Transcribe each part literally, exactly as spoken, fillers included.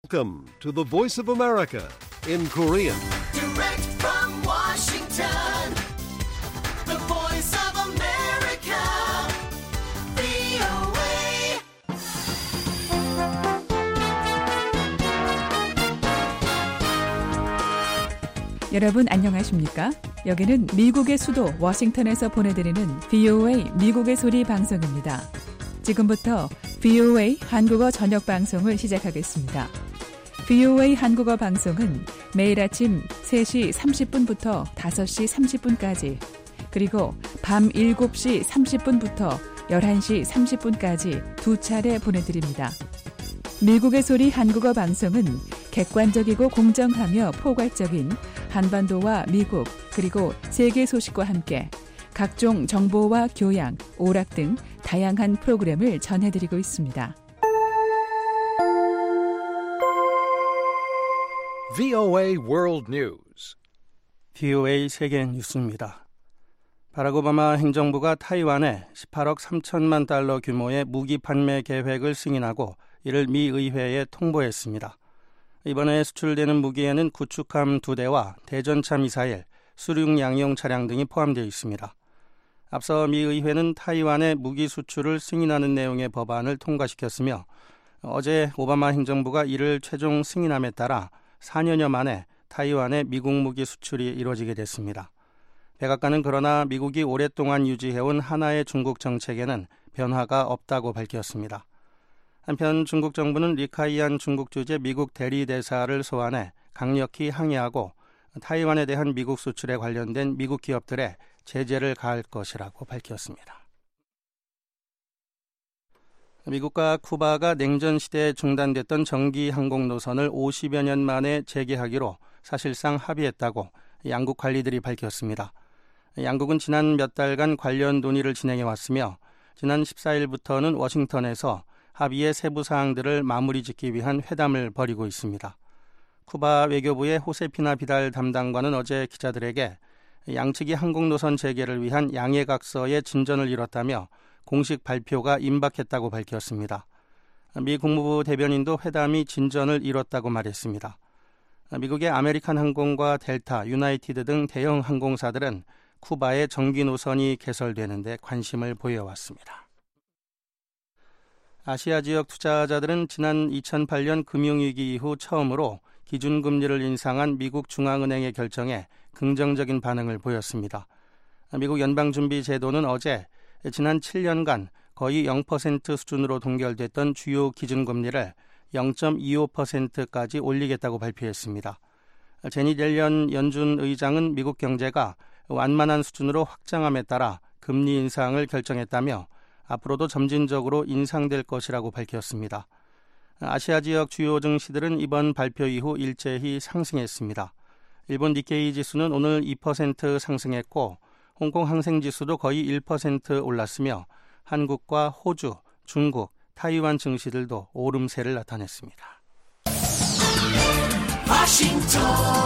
Welcome to the Voice of America in Korean. Direct from Washington, the Voice of America, 브이오에이. 여러분 안녕하십니까? 여기는 미국의 수도 워싱턴에서 보내드리는 브이오에이 미국의 소리 방송입니다. 지금부터 브이오에이 한국어 저녁 방송을 시작하겠습니다. 브이오에이 한국어 방송은 매일 아침 세 시 삼십 분부터 다섯 시 삼십 분까지 그리고 밤 일곱 시 삼십 분부터 열한 시 삼십 분까지 두 차례 보내드립니다. 미국의 소리 한국어 방송은 객관적이고 공정하며 포괄적인 한반도와 미국 그리고 세계 소식과 함께 각종 정보와 교양, 오락 등 다양한 프로그램을 전해드리고 있습니다. 브이오에이 World News. 브이오에이 세계 뉴스입니다. 바락 오바마 행정부가 타이완에 십팔억 삼천만 달러 규모의 무기 판매 계획을 승인하고 이를 미 의회에 통보했습니다. 이번에 수출되는 무기에는 구축함 두 대와 대전차 미사일, 수륙 양용 차량 등이 포함되어 있습니다. 앞서 미 의회는 타이완의 무기 수출을 승인하는 내용의 법안을 통과시켰으며 어제 오바마 행정부가 이를 최종 승인함에 따라 사 년여 만에 타이완의 미국 무기 수출이 이루어지게 됐습니다. 백악관은 그러나 미국이 오랫동안 유지해온 하나의 중국 정책에는 변화가 없다고 밝혔습니다. 한편 중국 정부는 리카이안 중국 주재 미국 대리대사를 소환해 강력히 항의하고 타이완에 대한 미국 수출에 관련된 미국 기업들에 제재를 가할 것이라고 밝혔습니다. 미국과 쿠바가 냉전 시대에 중단됐던 정기 항공 노선을 오십여 년 만에 재개하기로 사실상 합의했다고 양국 관리들이 밝혔습니다. 양국은 지난 몇 달간 관련 논의를 진행해 왔으며 지난 십사 일부터는 워싱턴에서 합의의 세부 사항들을 마무리 짓기 위한 회담을 벌이고 있습니다. 쿠바 외교부의 호세피나 비달 담당관은 어제 기자들에게 양측이 항공노선 재개를 위한 양해각서에 진전을 이뤘다며 공식 발표가 임박했다고 밝혔습니다. 미 국무부 대변인도 회담이 진전을 이뤘다고 말했습니다. 미국의 아메리칸 항공과 델타, 유나이티드 등 대형 항공사들은 쿠바의 정기 노선이 개설되는 데 관심을 보여왔습니다. 아시아 지역 투자자들은 지난 이천팔 년 금융위기 이후 처음으로 기준금리를 인상한 미국 중앙은행의 결정에 긍정적인 반응을 보였습니다. 미국 연방준비제도는 어제 지난 칠 년간 거의 영 퍼센트 수준으로 동결됐던 주요 기준금리를 영 점 이오 퍼센트까지 올리겠다고 발표했습니다. 제닛 옐런 연준 의장은 미국 경제가 완만한 수준으로 확장함에 따라 금리 인상을 결정했다며 앞으로도 점진적으로 인상될 것이라고 밝혔습니다. 아시아 지역 주요 증시들은 이번 발표 이후 일제히 상승했습니다. 일본 니케이 지수는 오늘 이 퍼센트 상승했고 홍콩 항생지수도 거의 일 퍼센트 올랐으며 한국과 호주, 중국, 타이완 증시들도 오름세를 나타냈습니다. 워싱턴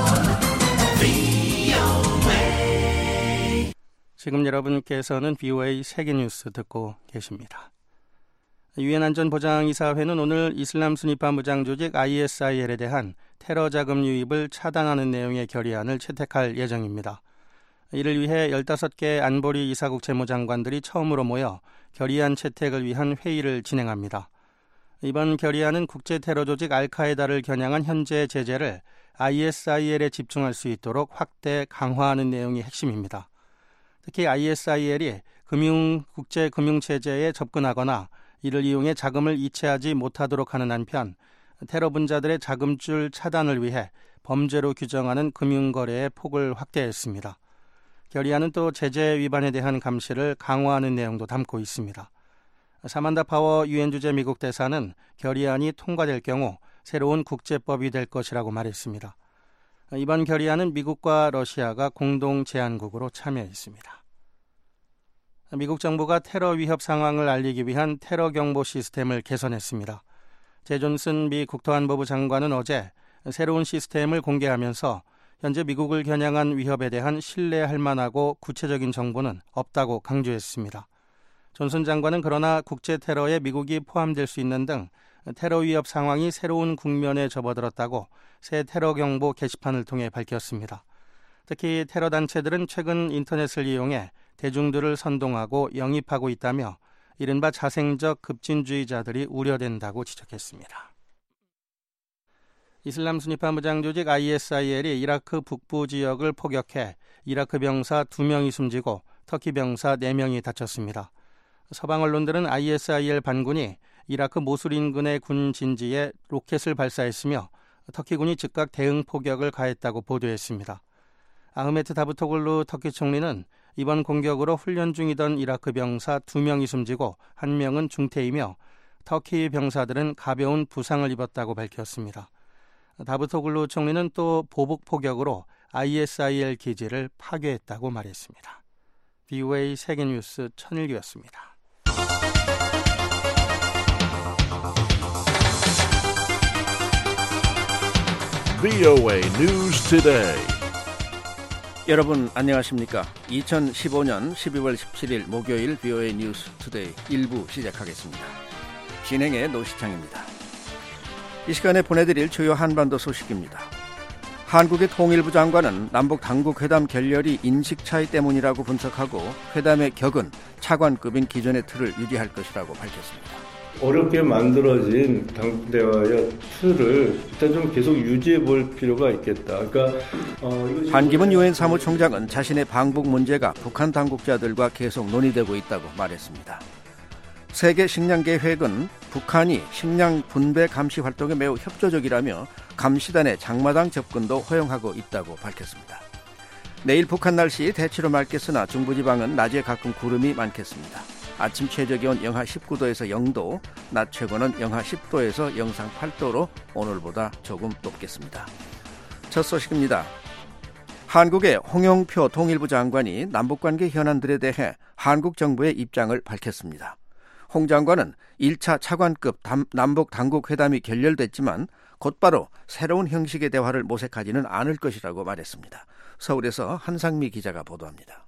브이오에이. 지금 여러분께서는 브이오에이 세계뉴스 듣고 계십니다. 유엔 안전보장이사회는 오늘 이슬람 순위파 무장조직 아이에스아이엘에 대한 테러 자금 유입을 차단하는 내용의 결의안을 채택할 예정입니다. 이를 위해 열다섯 개 안보리 이사국 재무장관들이 처음으로 모여 결의안 채택을 위한 회의를 진행합니다. 이번 결의안은 국제테러조직 알카에다를 겨냥한 현재 제재를 아이에스아이엘에 집중할 수 있도록 확대 강화하는 내용이 핵심입니다. 특히 아이에스아이엘이 금융, 국제금융체제에 접근하거나 이를 이용해 자금을 이체하지 못하도록 하는 한편 테러 분자들의 자금줄 차단을 위해 범죄로 규정하는 금융거래의 폭을 확대했습니다. 결의안은 또 제재 위반에 대한 감시를 강화하는 내용도 담고 있습니다. 사만다 파워 유엔 주재 미국 대사는 결의안이 통과될 경우 새로운 국제법이 될 것이라고 말했습니다. 이번 결의안은 미국과 러시아가 공동 제안국으로 참여했습니다. 미국 정부가 테러 위협 상황을 알리기 위한 테러 경보 시스템을 개선했습니다. 제 존슨 미 국토안보부 장관은 어제 새로운 시스템을 공개하면서 현재 미국을 겨냥한 위협에 대한 신뢰할 만하고 구체적인 정보는 없다고 강조했습니다. 존슨 장관은 그러나 국제 테러에 미국이 포함될 수 있는 등 테러 위협 상황이 새로운 국면에 접어들었다고 새 테러 경보 게시판을 통해 밝혔습니다. 특히 테러 단체들은 최근 인터넷을 이용해 대중들을 선동하고 영입하고 있다며 이른바 자생적 급진주의자들이 우려된다고 지적했습니다. 이슬람 순위파 무장 조직 아이에스아이엘이 이라크 북부 지역을 포격해 이라크 병사 두 명이 숨지고 터키 병사 네 명이 다쳤습니다. 서방 언론들은 아이에스아이엘 반군이 이라크 모술 인근의 군 진지에 로켓을 발사했으며 터키군이 즉각 대응 포격을 가했다고 보도했습니다. 아흐메트 다부토글루 터키 총리는 이번 공격으로 훈련 중이던 이라크 병사 두 명이 숨지고 한 명은 중태이며 터키 병사들은 가벼운 부상을 입었다고 밝혔습니다. 다부토글루 총리는 또 보복 포격으로 아이에스아이엘 기지를 파괴했다고 말했습니다. 비오에이 세계뉴스 천일기였습니다. 브이오에이 News Today. 여러분 안녕하십니까? 이천십오년 십이월 십칠일 목요일 비오에이 뉴스 투데이 일 부 시작하겠습니다. 진행의 노시창입니다. 이 시간에 보내드릴 주요 한반도 소식입니다. 한국의 통일부 장관은 남북 당국회담 결렬이 인식 차이 때문이라고 분석하고 회담의 격은 차관급인 기존의 틀을 유지할 것이라고 밝혔습니다. 어렵게 만들어진 당국 대화의 틀을 일단 좀 계속 유지해 볼 필요가 있겠다. 그러니까 어, 반기문 유엔 사무총장은 자신의 방북 문제가 북한 당국자들과 계속 논의되고 있다고 말했습니다. 세계 식량 계획은 북한이 식량 분배 감시 활동에 매우 협조적이라며 감시단의 장마당 접근도 허용하고 있다고 밝혔습니다. 내일 북한 날씨 대체로 맑겠으나 중부지방은 낮에 가끔 구름이 많겠습니다. 아침 최저기온 영하 십구도에서 영도, 낮 최고는 영하 십도에서 영상 팔도로 오늘보다 조금 높겠습니다. 첫 소식입니다. 한국의 홍영표 통일부 장관이 남북관계 현안들에 대해 한국 정부의 입장을 밝혔습니다. 홍 장관은 일 차 차관급 남북 당국 회담이 결렬됐지만 곧바로 새로운 형식의 대화를 모색하지는 않을 것이라고 말했습니다. 서울에서 한상미 기자가 보도합니다.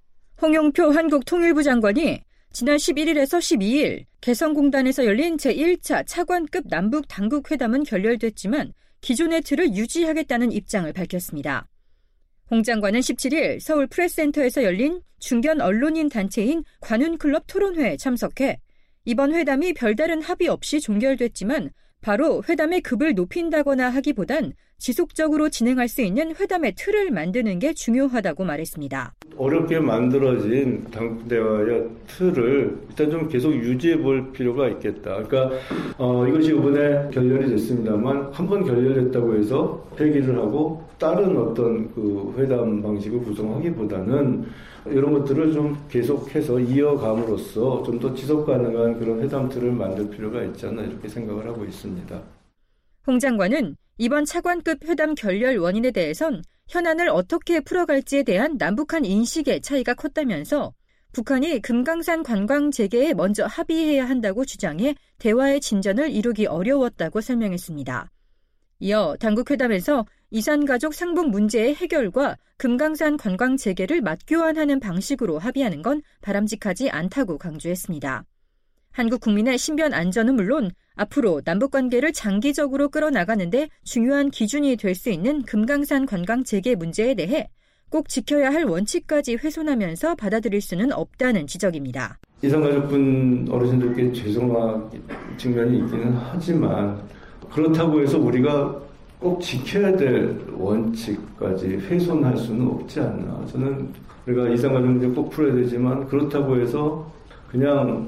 홍영표 한국 통일부 장관이 지난 십일일에서 십이일 개성공단에서 열린 제일 차 차관급 남북 당국 회담은 결렬됐지만 기존의 틀을 유지하겠다는 입장을 밝혔습니다. 홍 장관은 십칠일 서울 프레스센터에서 열린 중견 언론인 단체인 관훈클럽 토론회에 참석해 이번 회담이 별다른 합의 없이 종결됐지만 바로 회담의 급을 높인다거나 하기보단 지속적으로 진행할 수 있는 회담의 틀을 만드는 게 중요하다고 말했습니다. 어렵게 만들어진 당국 대화의 틀을 일단 좀 계속 유지해 볼 필요가 있겠다. 그러니까 어, 이것이 이번에 결렬이 됐습니다만 한 번 결렬됐다고 해서 폐기를 하고 다른 어떤 그 회담 방식을 구성하기보다는 이런 것들을 좀 계속해서 이어감으로써 좀 더 지속 가능한 그런 회담 틀을 만들 필요가 있지 않나 이렇게 생각을 하고 있습니다. 홍 장관은 이번 차관급 회담 결렬 원인에 대해선 현안을 어떻게 풀어갈지에 대한 남북한 인식의 차이가 컸다면서 북한이 금강산 관광 재개에 먼저 합의해야 한다고 주장해 대화의 진전을 이루기 어려웠다고 설명했습니다. 이어 당국회담에서 이산가족 상봉 문제의 해결과 금강산 관광 재개를 맞교환하는 방식으로 합의하는 건 바람직하지 않다고 강조했습니다. 한국 국민의 신변 안전은 물론 앞으로 남북관계를 장기적으로 끌어나가는데 중요한 기준이 될 수 있는 금강산 관광 재개 문제에 대해 꼭 지켜야 할 원칙까지 훼손하면서 받아들일 수는 없다는 지적입니다. 이산가족분 어르신들께 죄송한 측면이 있기는 하지만 그렇다고 해서 우리가 꼭 지켜야 될 원칙까지 훼손할 수는 없지 않나. 저는 우리가 이산가족 문제 꼭 풀어야 되지만 그렇다고 해서 그냥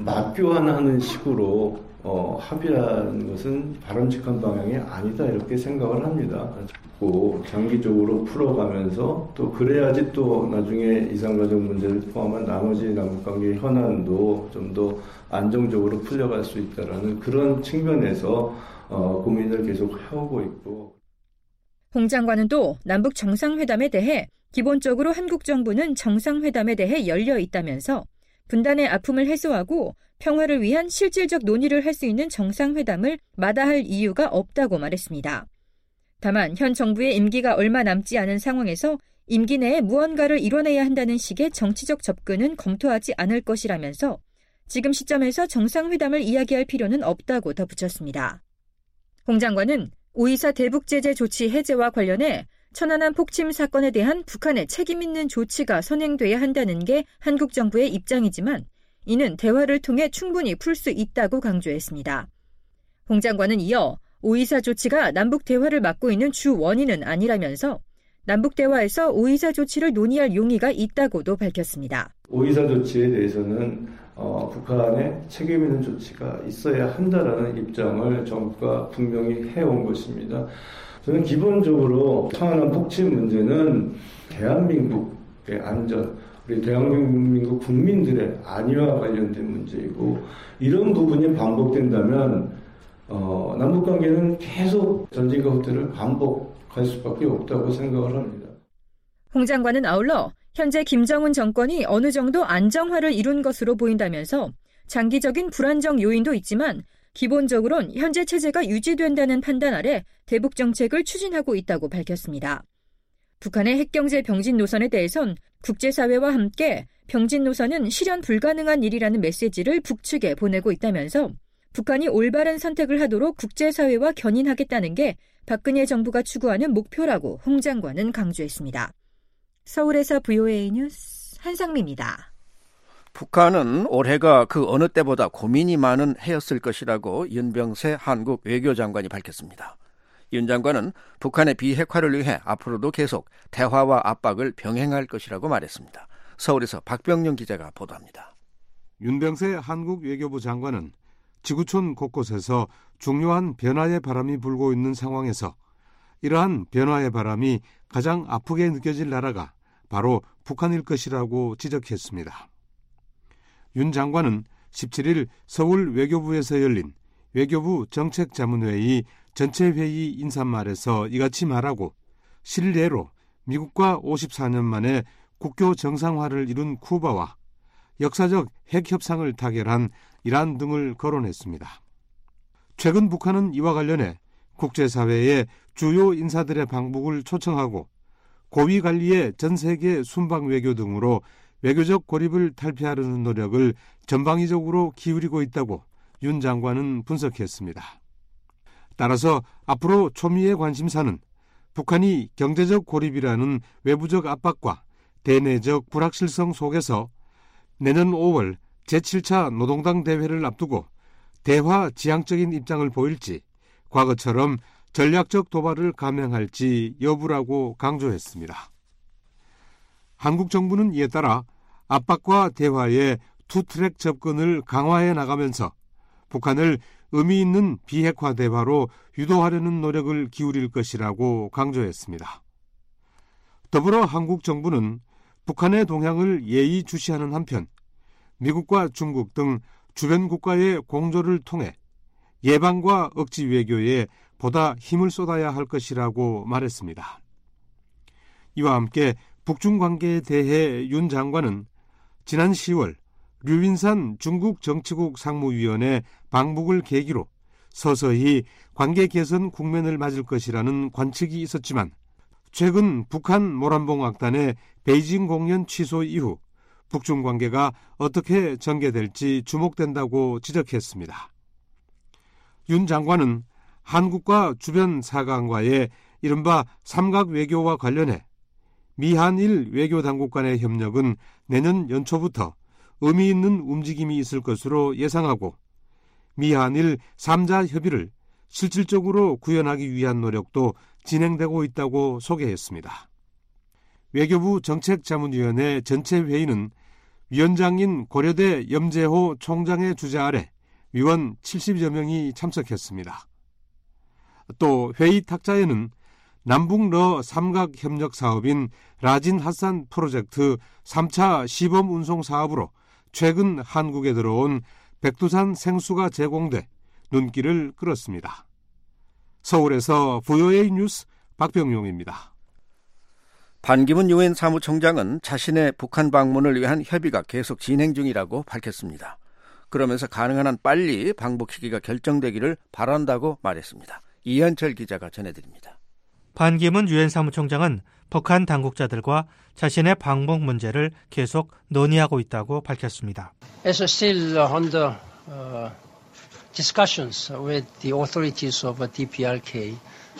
맞교환하는 식으로 어, 합의하는 것은 바람직한 방향이 아니다 이렇게 생각을 합니다. 꼭 장기적으로 풀어가면서 또 그래야지 또 나중에 이산가족 문제를 포함한 나머지 남북관계 현안도 좀 더 안정적으로 풀려갈 수 있다라는 그런 측면에서 어, 고민을 계속 해오고 있고. 홍 장관은 또 남북 정상회담에 대해 기본적으로 한국 정부는 정상회담에 대해 열려 있다면서 분단의 아픔을 해소하고 평화를 위한 실질적 논의를 할 수 있는 정상회담을 마다할 이유가 없다고 말했습니다. 다만 현 정부의 임기가 얼마 남지 않은 상황에서 임기 내에 무언가를 이뤄내야 한다는 식의 정치적 접근은 검토하지 않을 것이라면서 지금 시점에서 정상회담을 이야기할 필요는 없다고 덧붙였습니다. 홍 장관은 오이사 대북제재 조치 해제와 관련해 천안함 폭침 사건에 대한 북한의 책임 있는 조치가 선행돼야 한다는 게 한국 정부의 입장이지만 이는 대화를 통해 충분히 풀 수 있다고 강조했습니다. 홍 장관은 이어 오이사 조치가 남북 대화를 막고 있는 주 원인은 아니라면서 남북 대화에서 오이사 조치를 논의할 용의가 있다고도 밝혔습니다. 오이사 조치에 대해서는 어, 북한의 책임 있는 조치가 있어야 한다라는 입장을 정부가 분명히 해온 것입니다. 저는 기본적으로 천안함 폭침 문제는 대한민국의 안전, 우리 대한민국 국민들의 안위와 관련된 문제이고 이런 부분이 반복된다면 어, 남북관계는 계속 전쟁과 후퇴를 반복할 수밖에 없다고 생각을 합니다. 홍 장관은 아울러 현재 김정은 정권이 어느 정도 안정화를 이룬 것으로 보인다면서 장기적인 불안정 요인도 있지만 기본적으론 현재 체제가 유지된다는 판단 아래 대북 정책을 추진하고 있다고 밝혔습니다. 북한의 핵경제 병진 노선에 대해선 국제사회와 함께 병진 노선은 실현 불가능한 일이라는 메시지를 북측에 보내고 있다면서 북한이 올바른 선택을 하도록 국제사회와 견인하겠다는 게 박근혜 정부가 추구하는 목표라고 홍 장관은 강조했습니다. 서울에서 브이오에이 뉴스 한상미입니다. 북한은 올해가 그 어느 때보다 고민이 많은 해였을 것이라고 윤병세 한국 외교장관이 밝혔습니다. 윤 장관은 북한의 비핵화를 위해 앞으로도 계속 대화와 압박을 병행할 것이라고 말했습니다. 서울에서 박병용 기자가 보도합니다. 윤병세 한국 외교부 장관은 지구촌 곳곳에서 중요한 변화의 바람이 불고 있는 상황에서 이러한 변화의 바람이 가장 아프게 느껴질 나라가 바로 북한일 것이라고 지적했습니다. 윤 장관은 십칠일 서울 외교부에서 열린 외교부 정책자문회의 전체회의 인사말에서 이같이 말하고 실례로 미국과 오십사 년 만에 국교 정상화를 이룬 쿠바와 역사적 핵협상을 타결한 이란 등을 거론했습니다. 최근 북한은 이와 관련해 국제사회의 주요 인사들의 방북을 초청하고 고위 관리의 전세계 순방 외교 등으로 외교적 고립을 탈피하려는 노력을 전방위적으로 기울이고 있다고 윤 장관은 분석했습니다. 따라서 앞으로 초미의 관심사는 북한이 경제적 고립이라는 외부적 압박과 대내적 불확실성 속에서 내년 오월 제칠 차 노동당 대회를 앞두고 대화 지향적인 입장을 보일지 과거처럼 전략적 도발을 감행할지 여부라고 강조했습니다. 한국 정부는 이에 따라 압박과 대화의 투트랙 접근을 강화해 나가면서 북한을 의미 있는 비핵화 대화로 유도하려는 노력을 기울일 것이라고 강조했습니다. 더불어 한국 정부는 북한의 동향을 예의주시하는 한편 미국과 중국 등 주변 국가의 공조를 통해 예방과 억지 외교에 보다 힘을 쏟아야 할 것이라고 말했습니다. 이와 함께 북중 관계에 대해 윤 장관은 지난 시월 류윈산 중국 정치국 상무위원회 방북을 계기로 서서히 관계 개선 국면을 맞을 것이라는 관측이 있었지만 최근 북한 모란봉 악단의 베이징 공연 취소 이후 북중 관계가 어떻게 전개될지 주목된다고 지적했습니다. 윤 장관은 한국과 주변 사강과의 이른바 삼각 외교와 관련해 미한일 외교당국 간의 협력은 내년 연초부터 의미 있는 움직임이 있을 것으로 예상하고 미한일 삼 자 협의를 실질적으로 구현하기 위한 노력도 진행되고 있다고 소개했습니다. 외교부 정책자문위원회 전체 회의는 위원장인 고려대 염재호 총장의 주재 아래 위원 칠십여 명이 참석했습니다. 또 회의 탁자에는 남북러 삼각협력 사업인 라진 핫산 프로젝트 삼 차 시범 운송 사업으로 최근 한국에 들어온 백두산 생수가 제공돼 눈길을 끌었습니다. 서울에서 브이오에이 뉴스 박병용입니다. 반기문 유엔 사무총장은 자신의 북한 방문을 위한 협의가 계속 진행 중이라고 밝혔습니다. 그러면서 가능한 한 빨리 방북 시기가 결정되기를 바란다고 말했습니다. 이현철 기자가 전해드립니다. 반기문 유엔 사무총장은 북한 당국자들과 자신의 방북 문제를 계속 논의하고 있다고 밝혔습니다. As still under uh, discussions with the authorities of 디피알케이.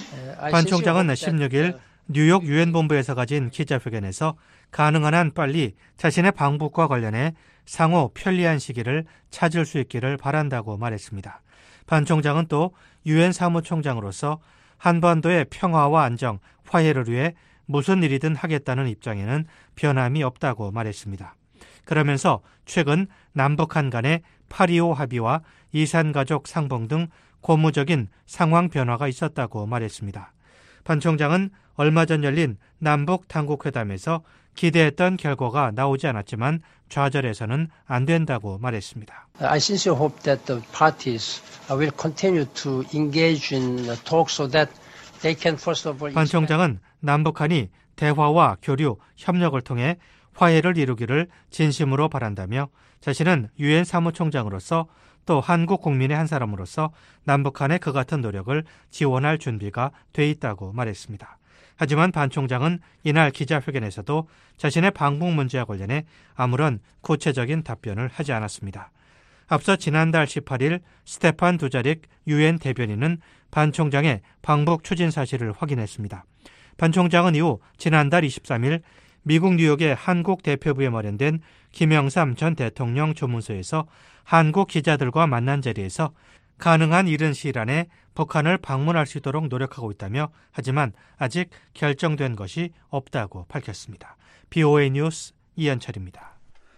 반 총장은 십육 일 뉴욕 유엔 본부에서 가진 기자회견에서 가능한 한 빨리 자신의 방북과 관련해 상호 편리한 시기를 찾을 수 있기를 바란다고 말했습니다. 반 총장은 또 유엔 사무총장으로서 한반도의 평화와 안정, 화해를 위해 무슨 일이든 하겠다는 입장에는 변함이 없다고 말했습니다. 그러면서 최근 남북한 간의 팔이오 합의와 이산가족 상봉 등 고무적인 상황 변화가 있었다고 말했습니다. 반 총장은 얼마 전 열린 남북 당국회담에서 기대했던 결과가 나오지 않았지만 좌절해서는 안 된다고 말했습니다. I sincerely hope that the parties will continue to engage in talks so that they can first of all. 반 총장은 남북한이 대화와 교류, 협력을 통해 화해를 이루기를 진심으로 바란다며 자신은 유엔 사무총장으로서 또 한국 국민의 한 사람으로서 남북한의 그 같은 노력을 지원할 준비가 돼 있다고 말했습니다. 하지만 반 총장은 이날 기자회견에서도 자신의 방북 문제와 관련해 아무런 구체적인 답변을 하지 않았습니다. 앞서 지난달 십팔 일 스테판 두자릭 유엔 대변인은 반 총장의 방북 추진 사실을 확인했습니다. 반 총장은 이후 지난달 이십삼 일 미국 뉴욕의 한국 대표부에 마련된 김영삼 전 대통령 조문소에서 한국 기자들과 만난 자리에서 가능한 이른 시일 안에 북한을 방문할 수 있도록 노력하고 있다며 하지만 아직 결정된 것이 없다고 밝혔습니다. 비오에이 뉴스 이현철입니다.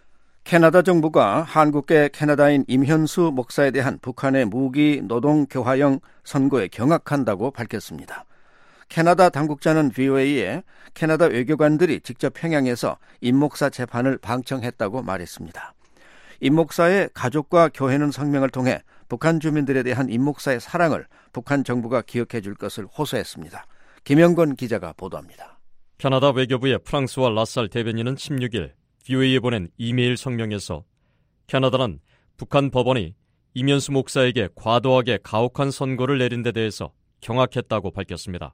캐나다 정부가 한국계 캐나다인 임현수 목사에 대한 북한의 무기 노동 교화령 선고에 경악한다고 밝혔습니다. 캐나다 당국자는 브이오에이에 캐나다 외교관들이 직접 평양에서 임 목사 재판을 방청했다고 말했습니다. 임 목사의 가족과 교회는 성명을 통해 북한 주민들에 대한 임 목사의 사랑을 북한 정부가 기억해 줄 것을 호소했습니다. 김영건 기자가 보도합니다. 캐나다 외교부의 프랑스와 라살 대변인은 십육 일 브이오에이에 보낸 이메일 성명에서 캐나다는 북한 법원이 임현수 목사에게 과도하게 가혹한 선고를 내린 데 대해서 경악했다고 밝혔습니다.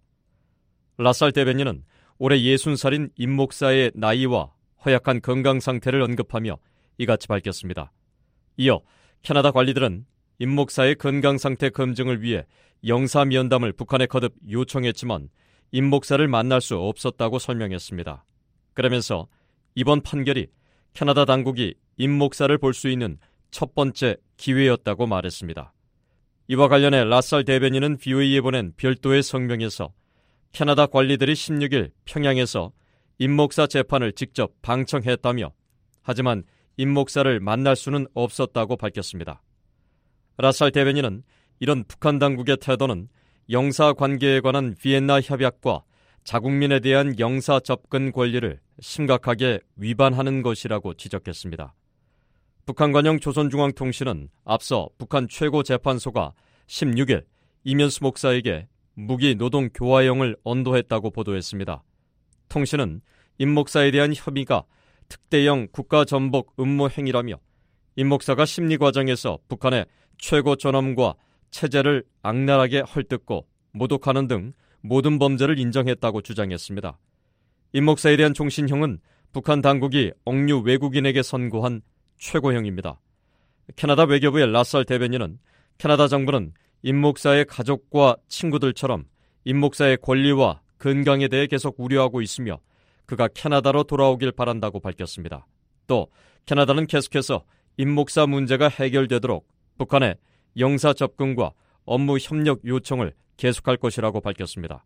라살 대변인은 올해 예순 살인 임 목사의 나이와 허약한 건강 상태를 언급하며 이같이 밝혔습니다. 이어 캐나다 관리들은 임 목사의 건강 상태 검증을 위해 영사 면담을 북한에 거듭 요청했지만 임 목사를 만날 수 없었다고 설명했습니다. 그러면서 이번 판결이 캐나다 당국이 임 목사를 볼 수 있는 첫 번째 기회였다고 말했습니다. 이와 관련해 라살 대변인은 브이오에이에 보낸 별도의 성명에서 캐나다 관리들이 십육 일 평양에서 임 목사 재판을 직접 방청했다며 하지만 임 목사를 만날 수는 없었다고 밝혔습니다. 라살 대변인은 이런 북한 당국의 태도는 영사 관계에 관한 비엔나 협약과 자국민에 대한 영사 접근 권리를 심각하게 위반하는 것이라고 지적했습니다. 북한 관영 조선중앙통신은 앞서 북한 최고재판소가 십육 일 임현수 목사에게 무기 노동 교화령을 언도했다고 보도했습니다. 통신은 임 목사에 대한 혐의가 특대형 국가전복 음모 행위라며 임 목사가 심리 과정에서 북한의 최고 존엄과 체제를 악랄하게 헐뜯고 모독하는 등 모든 범죄를 인정했다고 주장했습니다. 임 목사에 대한 종신형은 북한 당국이 억류 외국인에게 선고한 최고형입니다. 캐나다 외교부의 라살 대변인은 캐나다 정부는 임 목사의 가족과 친구들처럼 임 목사의 권리와 건강에 대해 계속 우려하고 있으며 그가 캐나다로 돌아오길 바란다고 밝혔습니다. 또 캐나다는 계속해서 임 목사 문제가 해결되도록 북한의 영사 접근과 업무 협력 요청을 계속할 것이라고 밝혔습니다.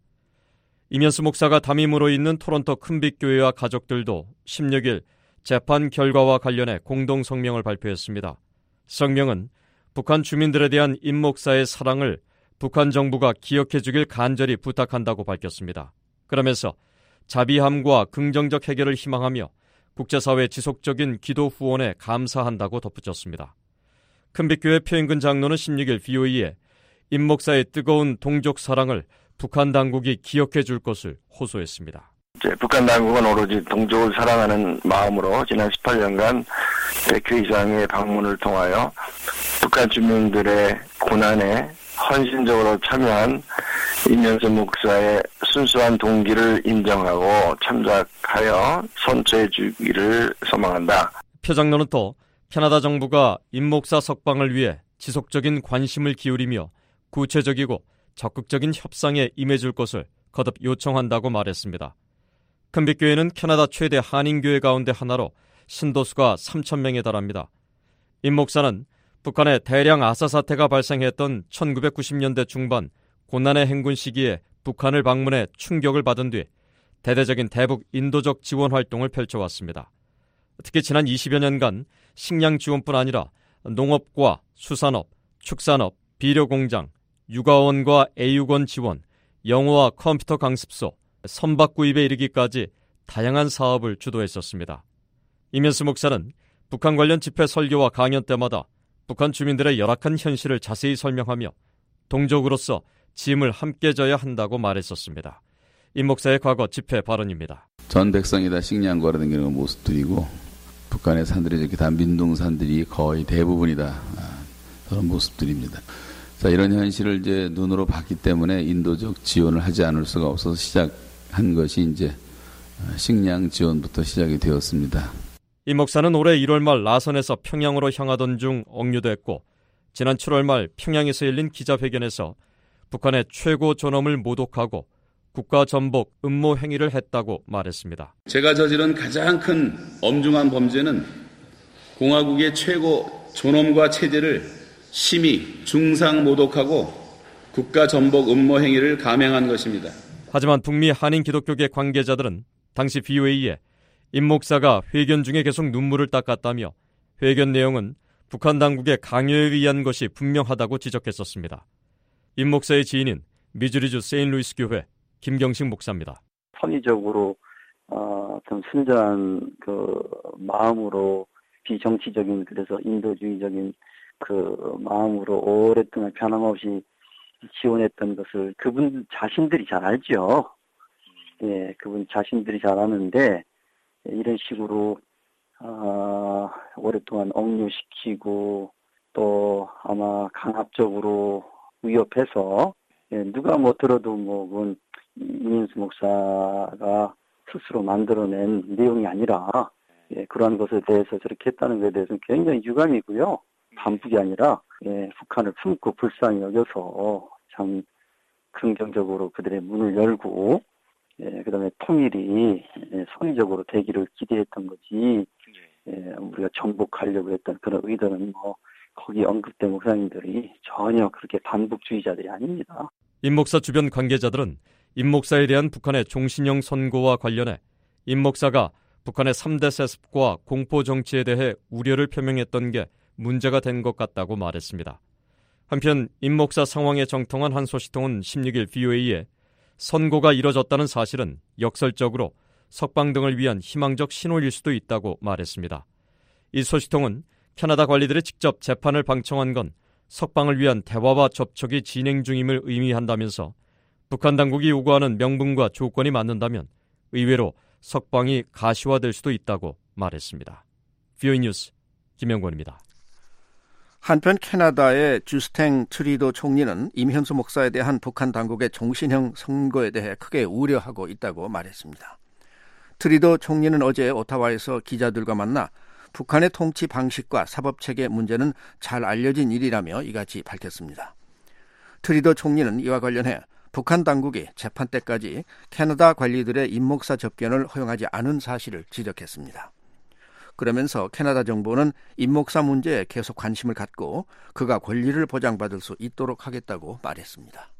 임현수 목사가 담임으로 있는 토론토 큰빛교회와 가족들도 십육 일 재판 결과와 관련해 공동 성명을 발표했습니다. 성명은 북한 주민들에 대한 임 목사의 사랑을 북한 정부가 기억해 주길 간절히 부탁한다고 밝혔습니다. 그러면서 자비함과 긍정적 해결을 희망하며 국제사회 지속적인 기도 후원에 감사한다고 덧붙였습니다. 큰빛교회 표인근 장로는 십육 일 브이오에이에 임 목사의 뜨거운 동족 사랑을 북한 당국이 기억해 줄 것을 호소했습니다. 북한 당국은 오로지 동족을 사랑하는 마음으로 지난 십팔 년간 백회 이상의 방문을 통하여 북한 주민들의 고난에 헌신적으로 참여한 임현수 목사의 순수한 동기를 인정하고 참작하여 선처해 주기를 소망한다. 표장로는 또 캐나다 정부가 임 목사 석방을 위해 지속적인 관심을 기울이며 구체적이고 적극적인 협상에 임해줄 것을 거듭 요청한다고 말했습니다. 큰빛교회는 캐나다 최대 한인교회 가운데 하나로 신도수가 삼천 명에 달합니다. 임 목사는 북한의 대량 아사 사태가 발생했던 천구백구십 년대 중반 고난의 행군 시기에 북한을 방문해 충격을 받은 뒤 대대적인 대북 인도적 지원 활동을 펼쳐왔습니다. 특히 지난 이십여 년간 식량 지원뿐 아니라 농업과 수산업, 축산업, 비료공장, 육아원과 애육원 지원, 영어와 컴퓨터 강습소, 선박 구입에 이르기까지 다양한 사업을 주도했었습니다. 임현수 목사는 북한 관련 집회 설교와 강연 때마다 북한 주민들의 열악한 현실을 자세히 설명하며 동족으로서 짐을 함께 져야 한다고 말했었습니다. 임 목사의 과거 집회 발언입니다. 전 백성이 다 식량 걸어다니는 모습들이고 북한의 산들이 이렇게 다 민둥산들이 거의 대부분이다 그런 모습들입니다. 자, 이런 현실을 이제 눈으로 봤기 때문에 인도적 지원을 하지 않을 수가 없어서 시작한 것이 이제 식량 지원부터 시작이 되었습니다. 임 목사는 올해 일월 말 라선에서 평양으로 향하던 중 억류됐고 지난 칠월 말 평양에서 열린 기자회견에서 북한의 최고 존엄을 모독하고 국가 전복 음모 행위를 했다고 말했습니다. 제가 저지른 가장 큰 엄중한 범죄는 공화국의 최고 존엄과 체제를 심히 중상 모독하고 국가 전복 음모 행위를 감행한 것입니다. 하지만 북미 한인 기독교계 관계자들은 당시 브이오에이에 임 목사가 회견 중에 계속 눈물을 닦았다며 회견 내용은 북한 당국의 강요에 의한 것이 분명하다고 지적했었습니다. 임 목사의 지인인 미주리주 세인루이스 교회 김경식 목사입니다. 선의적으로 어, 어떤 순전한 그 마음으로 비정치적인 그래서 인도주의적인 그 마음으로 오랫동안 변함없이 지원했던 것을 그분 자신들이 잘 알죠. 예, 그분 자신들이 잘 아는데 이런 식으로 어, 오랫동안 억류시키고 또 아마 강압적으로 위협해서 예, 누가 뭐 들어도 뭐 그건 임현수 목사가 스스로 만들어낸 내용이 아니라 예, 그러한 것에 대해서 저렇게 했다는 것에 대해서는 굉장히 유감이고요. 반북이 아니라 예, 북한을 품고 불쌍히 여겨서 참 긍정적으로 그들의 문을 열고 예, 그다음에 통일이 예, 선의적으로 되기를 기대했던 거지 예, 우리가 정복하려고 했던 그런 의도는 뭐 거기 언급된 목사님들이 전혀 그렇게 반북주의자들이 아닙니다. 임 목사 주변 관계자들은 임 목사에 대한 북한의 종신형 선고와 관련해 임 목사가 북한의 삼 대 세습과 공포 정치에 대해 우려를 표명했던 게 문제가 된 것 같다고 말했습니다. 한편 임 목사 상황에 정통한 한 소식통은 십육 일 브이오에이에 선고가 이뤄졌다는 사실은 역설적으로 석방 등을 위한 희망적 신호일 수도 있다고 말했습니다. 이 소식통은 캐나다 관리들이 직접 재판을 방청한 건 석방을 위한 대화와 접촉이 진행 중임을 의미한다면서 북한 당국이 요구하는 명분과 조건이 맞는다면 의외로 석방이 가시화될 수도 있다고 말했습니다. 브이오에이 뉴스 김영권입니다. 한편 캐나다의 주스탱 트리도 총리는 임현수 목사에 대한 북한 당국의 종신형 선고에 대해 크게 우려하고 있다고 말했습니다. 트리도 총리는 어제 오타와에서 기자들과 만나 북한의 통치 방식과 사법체계 문제는 잘 알려진 일이라며 이같이 밝혔습니다. 트리도 총리는 이와 관련해 북한 당국이 재판 때까지 캐나다 관리들의 임 목사 접견을 허용하지 않은 사실을 지적했습니다. 그러면서 캐나다 정부는 임 목사 문제에 계속 관심을 갖고 그가 권리를 보장받을 수 있도록 하겠다고 말했습니다.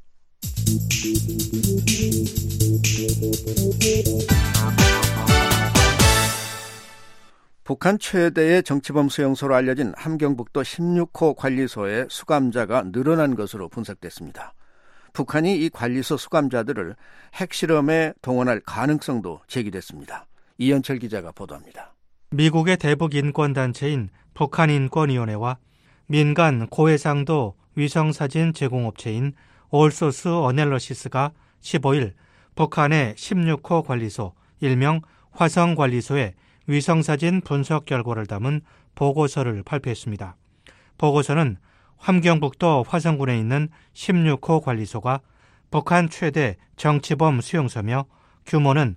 북한 최대의 정치범 수용소로 알려진 함경북도 십육 호 관리소의 수감자가 늘어난 것으로 분석됐습니다. 북한이 이 관리소 수감자들을 핵실험에 동원할 가능성도 제기됐습니다. 이현철 기자가 보도합니다. 미국의 대북 인권단체인 북한인권위원회와 민간 고해상도 위성사진 제공업체인 올소스 어넬러시스가 십오 일 북한의 십육 호 관리소, 일명 화성관리소의 위성사진 분석 결과를 담은 보고서를 발표했습니다. 보고서는 함경북도 화성군에 있는 십육 호 관리소가 북한 최대 정치범 수용소며 규모는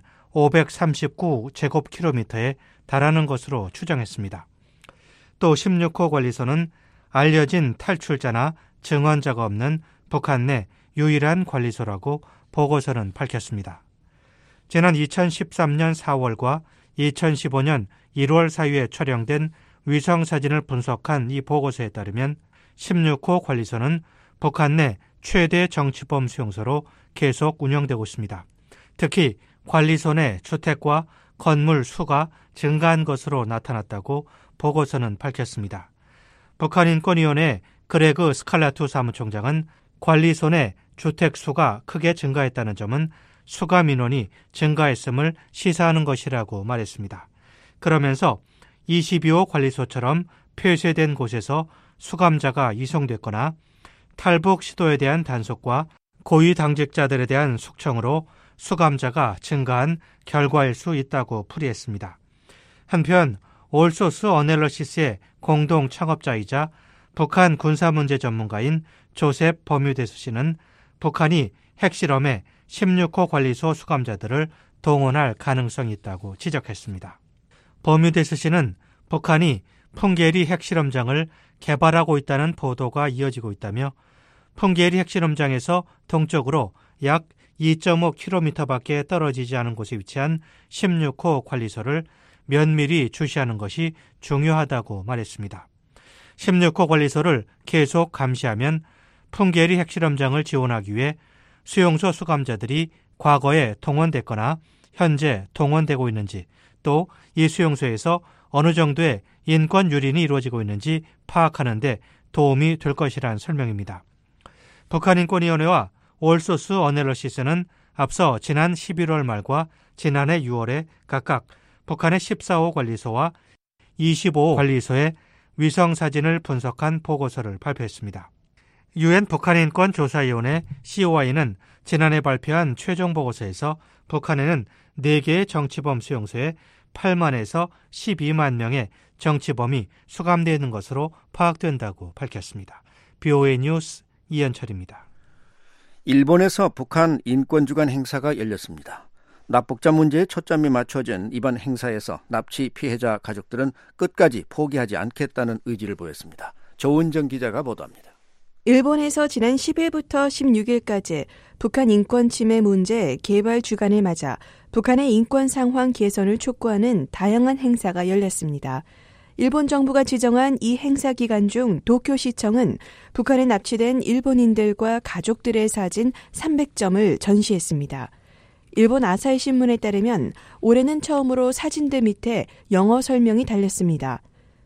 오백삼십구 제곱킬로미터에 달하는 것으로 추정했습니다. 또 십육 호 관리소는 알려진 탈출자나 증언자가 없는 북한 내 유일한 관리소라고 보고서는 밝혔습니다. 지난 이천십삼 년 사월과 이천십오 년 일월 사이에 촬영된 위성사진을 분석한 이 보고서에 따르면 십육 호 관리소는 북한 내 최대 정치범 수용소로 계속 운영되고 있습니다. 특히 관리소 내 주택과 건물 수가 증가한 것으로 나타났다고 보고서는 밝혔습니다. 북한인권위원회 그레그 스칼라투 사무총장은 관리소 내 주택 수가 크게 증가했다는 점은 수가 민원이 증가했음을 시사하는 것이라고 말했습니다. 그러면서 이십이 호 관리소처럼 폐쇄된 곳에서 수감자가 이송됐거나 탈북 시도에 대한 단속과 고위 당직자들에 대한 숙청으로 수감자가 증가한 결과일 수 있다고 풀이했습니다. 한편 올소스 어넬러시스의 공동 창업자이자 북한 군사문제 전문가인 조셉 버뮤데스 씨는 북한이 핵실험에 십육 호 관리소 수감자들을 동원할 가능성이 있다고 지적했습니다. 버뮤데스 씨는 북한이 풍계리 핵실험장을 개발하고 있다는 보도가 이어지고 있다며 풍계리 핵실험장에서 동쪽으로 약 이 점 오 킬로미터밖에 떨어지지 않은 곳에 위치한 십육 호 관리소를 면밀히 주시하는 것이 중요하다고 말했습니다. 십육 호 관리소를 계속 감시하면 풍계리 핵실험장을 지원하기 위해 수용소 수감자들이 과거에 동원됐거나 현재 동원되고 있는지, 또 이 수용소에서 어느 정도의 인권 유린이 이루어지고 있는지 파악하는 데 도움이 될 것이라는 설명입니다. 북한인권위원회와 올소스 어넬러시스는 앞서 지난 십일월 말과 지난해 유월에 각각 북한의 십사 호 관리소와 이십오 호 관리소의 위성사진을 분석한 보고서를 발표했습니다. 유엔 북한인권조사위원회 씨오아이는 지난해 발표한 최종 보고서에서 북한에는 네 개의 정치범 수용소에 팔만에서 십이만 명의 정치범이 수감되어 있는 것으로 파악된다고 밝혔습니다. 비오에이 뉴스 이현철입니다. 일본에서 북한 인권주간 행사가 열렸습니다. 납북자 문제에 초점이 맞춰진 이번 행사에서 납치 피해자 가족들은 끝까지 포기하지 않겠다는 의지를 보였습니다. 조은정 기자가 보도합니다. 일본에서 지난 십 일부터 십육 일까지 북한 인권 침해 문제 개발 주간을 맞아 북한의 인권 상황 개선을 촉구하는 다양한 행사가 열렸습니다. 일본 정부가 지정한 이 행사 기간 중 도쿄시청은 북한에 납치된 일본인들과 가족들의 사진 삼백 점을 전시했습니다. 일본 아사히 신문에 따르면 올해는 처음으로 사진들 밑에 영어 설명이 달렸습니다.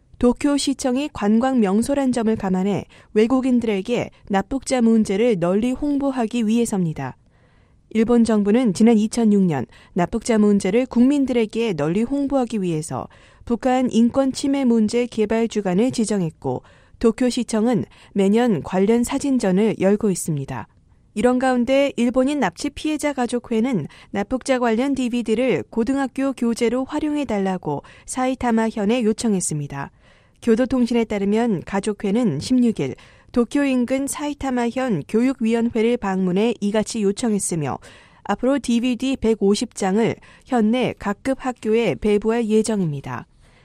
도쿄시청이 관광 명소란 점을 감안해 외국인들에게 납북자 문제를 널리 홍보하기 위해서입니다. 일본 정부는 지난 이천육 년 납북자 문제를 국민들에게 널리 홍보하기 위해서 북한 인권 침해 문제 개발 주간을 지정했고 도쿄시청은 매년 관련 사진전을 열고 있습니다. 이런 가운데 일본인 납치 피해자 가족회는 납북자 관련 디비디를 고등학교 교재로 활용해달라고 사이타마현에 요청했습니다. 교도통신에 따르면 가족회는 십육 일 도쿄 인근 사이타마현 교육위원회를 방문해 이같이 요청했으며 앞으로 디비디 백오십 장을 현내 각급 학교에 배부할 예정입니다.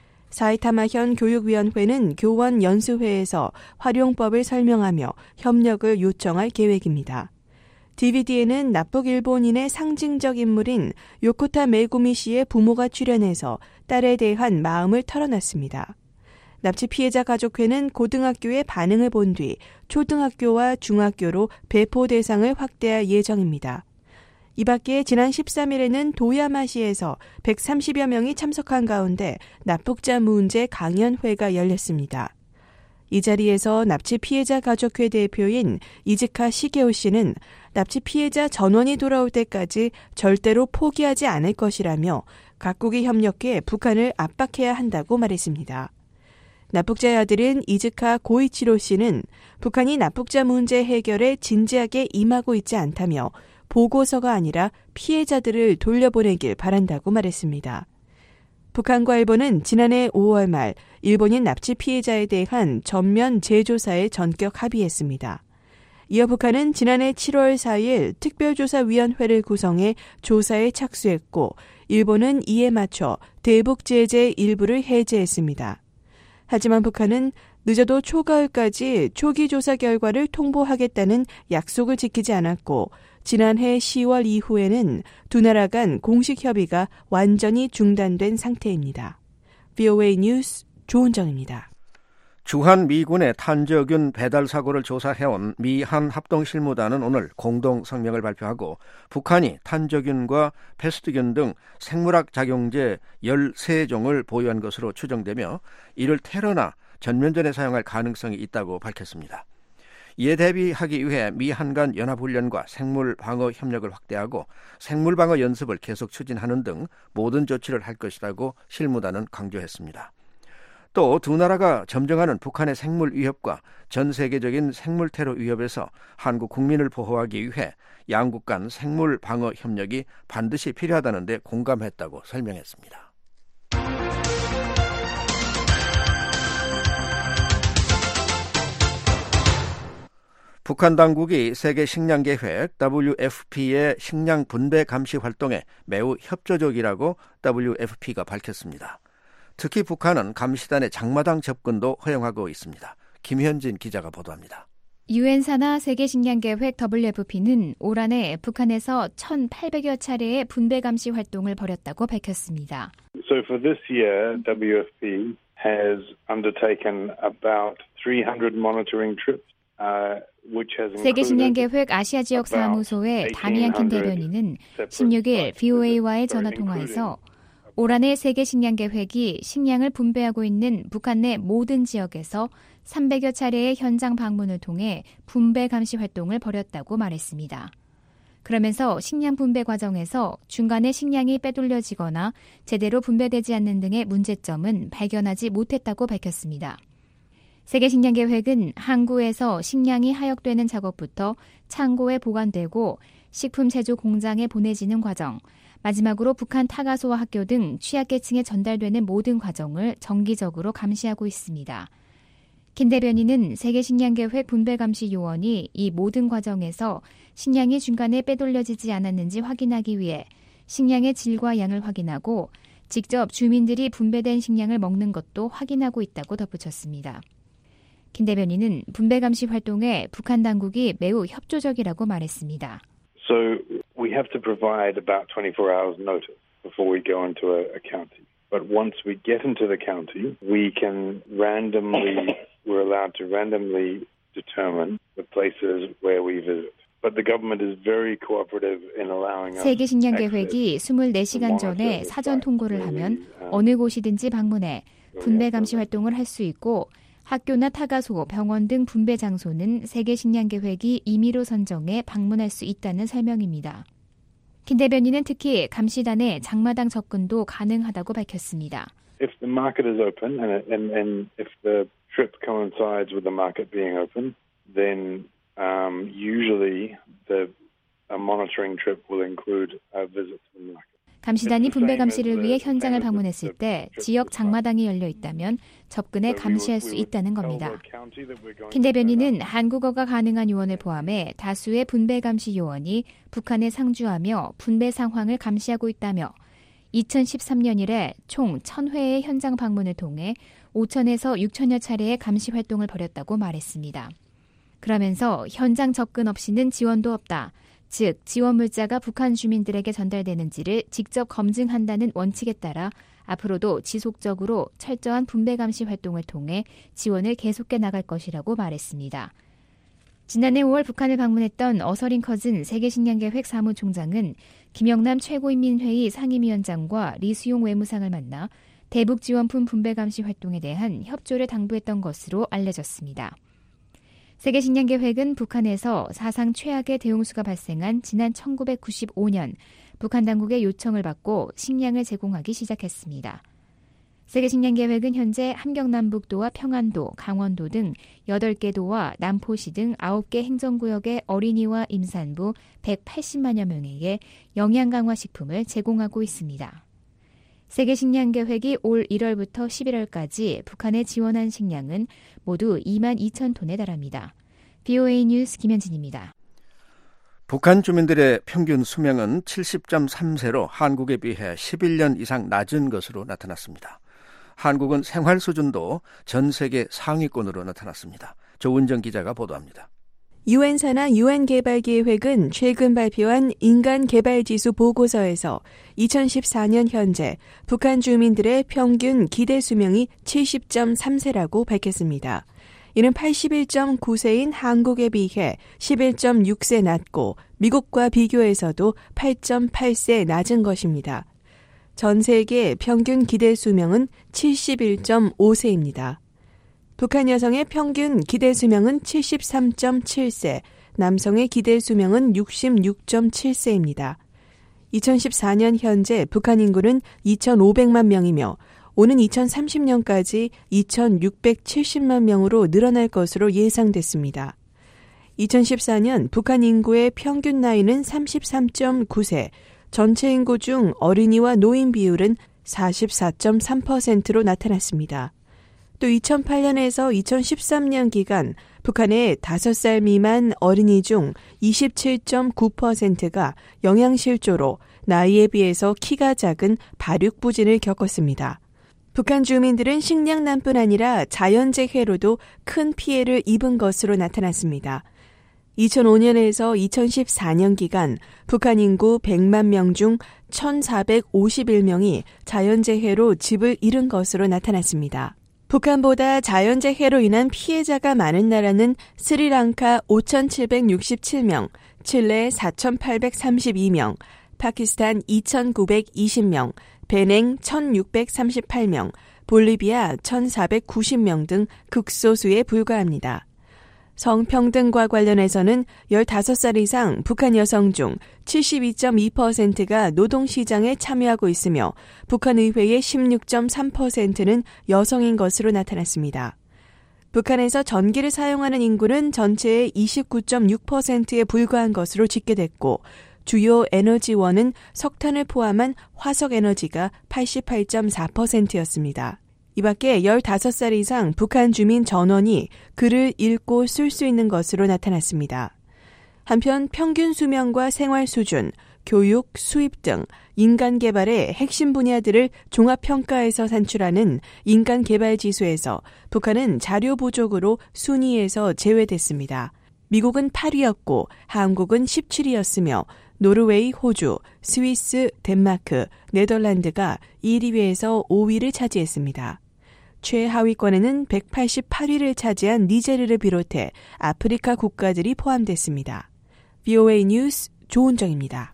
사이타마현 교육위원회는 교원 연수회에서 활용법을 설명하며 협력을 요청할 계획입니다. 디비디에는 납북 일본인의 상징적 인물인 요코타 메구미 씨의 부모가 출연해서 딸에 대한 마음을 털어놨습니다. 납치 피해자 가족회는 고등학교의 반응을 본 뒤 초등학교와 중학교로 배포 대상을 확대할 예정입니다. 이 밖에 지난 십삼 일에는 도야마시에서 백삼십여 명이 참석한 가운데 납북자 문제 강연회가 열렸습니다. 이 자리에서 납치 피해자 가족회 대표인 이즈카 시게오 씨는 납치 피해자 전원이 돌아올 때까지 절대로 포기하지 않을 것이라며 각국이 협력해 북한을 압박해야 한다고 말했습니다. 납북자의 아들인 이즈카 고이치로 씨는 북한이 납북자 문제 해결에 진지하게 임하고 있지 않다며 보고서가 아니라 피해자들을 돌려보내길 바란다고 말했습니다. 북한과 일본은 지난해 오월 말 일본인 납치 피해자에 대한 전면 재조사에 전격 합의했습니다. 이어 북한은 지난해 칠월 사일 특별조사위원회를 구성해 조사에 착수했고 일본은 이에 맞춰 대북 제재 일부를 해제했습니다. 하지만 북한은 늦어도 초가을까지 초기 조사 결과를 통보하겠다는 약속을 지키지 않았고 지난해 시월 이후에는 두 나라 간 공식 협의가 완전히 중단된 상태입니다. 브이오에이 뉴스 조은정입니다. 주한 미군의 탄저균 배달 사고를 조사해온 미한 합동실무단은 오늘 공동 성명을 발표하고 북한이 탄저균과 패스트균 등 생물학 작용제 열세 종을 보유한 것으로 추정되며 이를 테러나 전면전에 사용할 가능성이 있다고 밝혔습니다. 이에 대비하기 위해 미한 간 연합훈련과 생물방어 협력을 확대하고 생물방어 연습을 계속 추진하는 등 모든 조치를 할 것이라고 실무단은 강조했습니다. 또 두 나라가 점정하는 북한의 생물 위협과 전 세계적인 생물 테러 위협에서 한국 국민을 보호하기 위해 양국 간 생물 방어 협력이 반드시 필요하다는 데 공감했다고 설명했습니다. 북한 당국이 세계 식량 계획 더블유에프피의 식량 분배 감시 활동에 매우 협조적이라고 더블유에프피가 밝혔습니다. 특히 북한은 감시단의 장마당 접근도 허용하고 있습니다. 김현진 기자가 보도합니다. 유엔 산하 세계식량계획 더블유에프피는 올 한해 북한에서 천팔백여 차례의 분배 감시 활동을 벌였다고 밝혔습니다. So for this year, 더블유에프피 has undertaken about three hundred monitoring trips. Uh, 세계식량계획 아시아 지역 사무소의 다미안 킨 대변인은 십육일 브이오에이와의 전화통화에서 올 한해 세계식량계획이 식량을 분배하고 있는 북한 내 모든 지역에서 삼백여 차례의 현장 방문을 통해 분배 감시 활동을 벌였다고 말했습니다. 그러면서 식량 분배 과정에서 중간에 식량이 빼돌려지거나 제대로 분배되지 않는 등의 문제점은 발견하지 못했다고 밝혔습니다. 세계식량계획은 항구에서 식량이 하역되는 작업부터 창고에 보관되고 식품 제조 공장에 보내지는 과정, 마지막으로 북한 타가소와 학교 등 취약계층에 전달되는 모든 과정을 정기적으로 감시하고 있습니다. 킨 대변인은 세계식량계획 분배감시 요원이 이 모든 과정에서 식량이 중간에 빼돌려지지 않았는지 확인하기 위해 식량의 질과 양을 확인하고 직접 주민들이 분배된 식량을 먹는 것도 확인하고 있다고 덧붙였습니다. 킨 대변인은 분배감시 활동에 북한 당국이 매우 협조적이라고 말했습니다. So we have to provide about twenty-four hours notice before we go into a, a county. But once we get into the county, we can randomly, we're allowed to randomly determine the places where we visit. But the government is very cooperative in allowing us 세계식량계획이 이십사 시간 전에 사전 통고를 하면 어느 곳이든지 방문해 분배 감시 활동을 할 수 있고 학교나 타가소, 병원 등 분배 장소는 세계식량계획이 임의로 선정해 방문할 수 있다는 설명입니다. 킨 대변인은 특히 감시단의 장마당 접근도 가능하다고 밝혔습니다. If the market is open and, and, and if the trip coincides with the market being open, then um, usually the a monitoring trip will include a visit to the market. 감시단이 분배 감시를 위해 현장을 방문했을 때 지역 장마당이 열려 있다면 접근해 감시할 수 있다는 겁니다. 킨 대변인은 한국어가 가능한 요원을 포함해 다수의 분배 감시 요원이 북한에 상주하며 분배 상황을 감시하고 있다며 이천십삼 년 이래 총 천 회의 현장 방문을 통해 오천에서 육천여 차례의 감시 활동을 벌였다고 말했습니다. 그러면서 현장 접근 없이는 지원도 없다. 즉 지원 물자가 북한 주민들에게 전달되는지를 직접 검증한다는 원칙에 따라 앞으로도 지속적으로 철저한 분배 감시 활동을 통해 지원을 계속해 나갈 것이라고 말했습니다. 지난해 오월 북한을 방문했던 어서린 커즌 세계식량계획 사무총장은 김영남 최고인민회의 상임위원장과 리수용 외무상을 만나 대북 지원품 분배 감시 활동에 대한 협조를 당부했던 것으로 알려졌습니다. 세계식량계획은 북한에서 사상 최악의 대홍수가 발생한 지난 천구백구십오 년 북한 당국의 요청을 받고 식량을 제공하기 시작했습니다. 세계식량계획은 현재 함경남북도와 평안도, 강원도 등 여덟 개 도와 남포시 등 아홉 개 행정구역의 어린이와 임산부 백팔십만여 명에게 영양강화 식품을 제공하고 있습니다. 세계식량계획이 올 일월부터 십일월까지 북한에 지원한 식량은 모두 이만 이천 톤에 달합니다. 비오에이 뉴스 김현진입니다. 북한 주민들의 평균 수명은 칠십 점 삼 세로 한국에 비해 십일 년 이상 낮은 것으로 나타났습니다. 한국은 생활 수준도 전 세계 상위권으로 나타났습니다. 조은정 기자가 보도합니다. 유엔사나 유엔개발기획은 최근 발표한 인간개발지수 보고서에서 이천십사 년 현재 북한 주민들의 평균 기대 수명이 칠십 점 삼 세라고 밝혔습니다. 이는 팔십일 점 구 세인 한국에 비해 십일 점 육 세 낮고 미국과 비교해서도 팔 점 팔 세 낮은 것입니다. 전 세계 평균 기대 수명은 칠십일 점 오 세입니다. 북한 여성의 평균 기대 수명은 칠십삼 점 칠 세, 남성의 기대 수명은 육십육 점 칠 세입니다. 이천십사 년 현재 북한 인구는 이천오백만 명이며 오는 이천삼십 년까지 이천육백칠십만 명으로 늘어날 것으로 예상됐습니다. 이천십사 년 북한 인구의 평균 나이는 삼십삼 점 구 세, 전체 인구 중 어린이와 노인 비율은 사십사 점 삼 퍼센트로 나타났습니다. 또 이천팔 년에서 이천십삼 년 기간 북한의 다섯 살 미만 어린이 중 이십칠 점 구 퍼센트가 영양실조로 나이에 비해서 키가 작은 발육부진을 겪었습니다. 북한 주민들은 식량난뿐 아니라 자연재해로도 큰 피해를 입은 것으로 나타났습니다. 이천오 년에서 이천십사 년 기간 북한 인구 백만 명 중 천사백오십일 명이 자연재해로 집을 잃은 것으로 나타났습니다. 북한보다 자연재해로 인한 피해자가 많은 나라는 스리랑카 오천칠백육십칠 명, 칠레 사천팔백삼십이 명, 파키스탄 이천구백이십 명, 베냉 천육백삼십팔 명, 볼리비아 천사백구십 명 등 극소수에 불과합니다. 성평등과 관련해서는 열다섯 살 이상 북한 여성 중 칠십이 점 이 퍼센트가 노동시장에 참여하고 있으며 북한 의회의 십육 점 삼 퍼센트는 여성인 것으로 나타났습니다. 북한에서 전기를 사용하는 인구는 전체의 이십구 점 육 퍼센트에 불과한 것으로 집계됐고 주요 에너지원은 석탄을 포함한 화석에너지가 팔십팔 점 사 퍼센트였습니다. 이 밖에 열다섯 살 이상 북한 주민 전원이 글을 읽고 쓸 수 있는 것으로 나타났습니다. 한편 평균 수명과 생활 수준, 교육, 수입 등 인간 개발의 핵심 분야들을 종합평가해서 산출하는 인간 개발 지수에서 북한은 자료 부족으로 순위에서 제외됐습니다. 미국은 팔 위였고 한국은 십칠 위였으며 노르웨이, 호주, 스위스, 덴마크, 네덜란드가 일 위에서 오 위를 차지했습니다. 최하위권에는 백팔십팔 위를 차지한 니제르를 비롯해 아프리카 국가들이 포함됐습니다. 비오에이 뉴스 조은정입니다.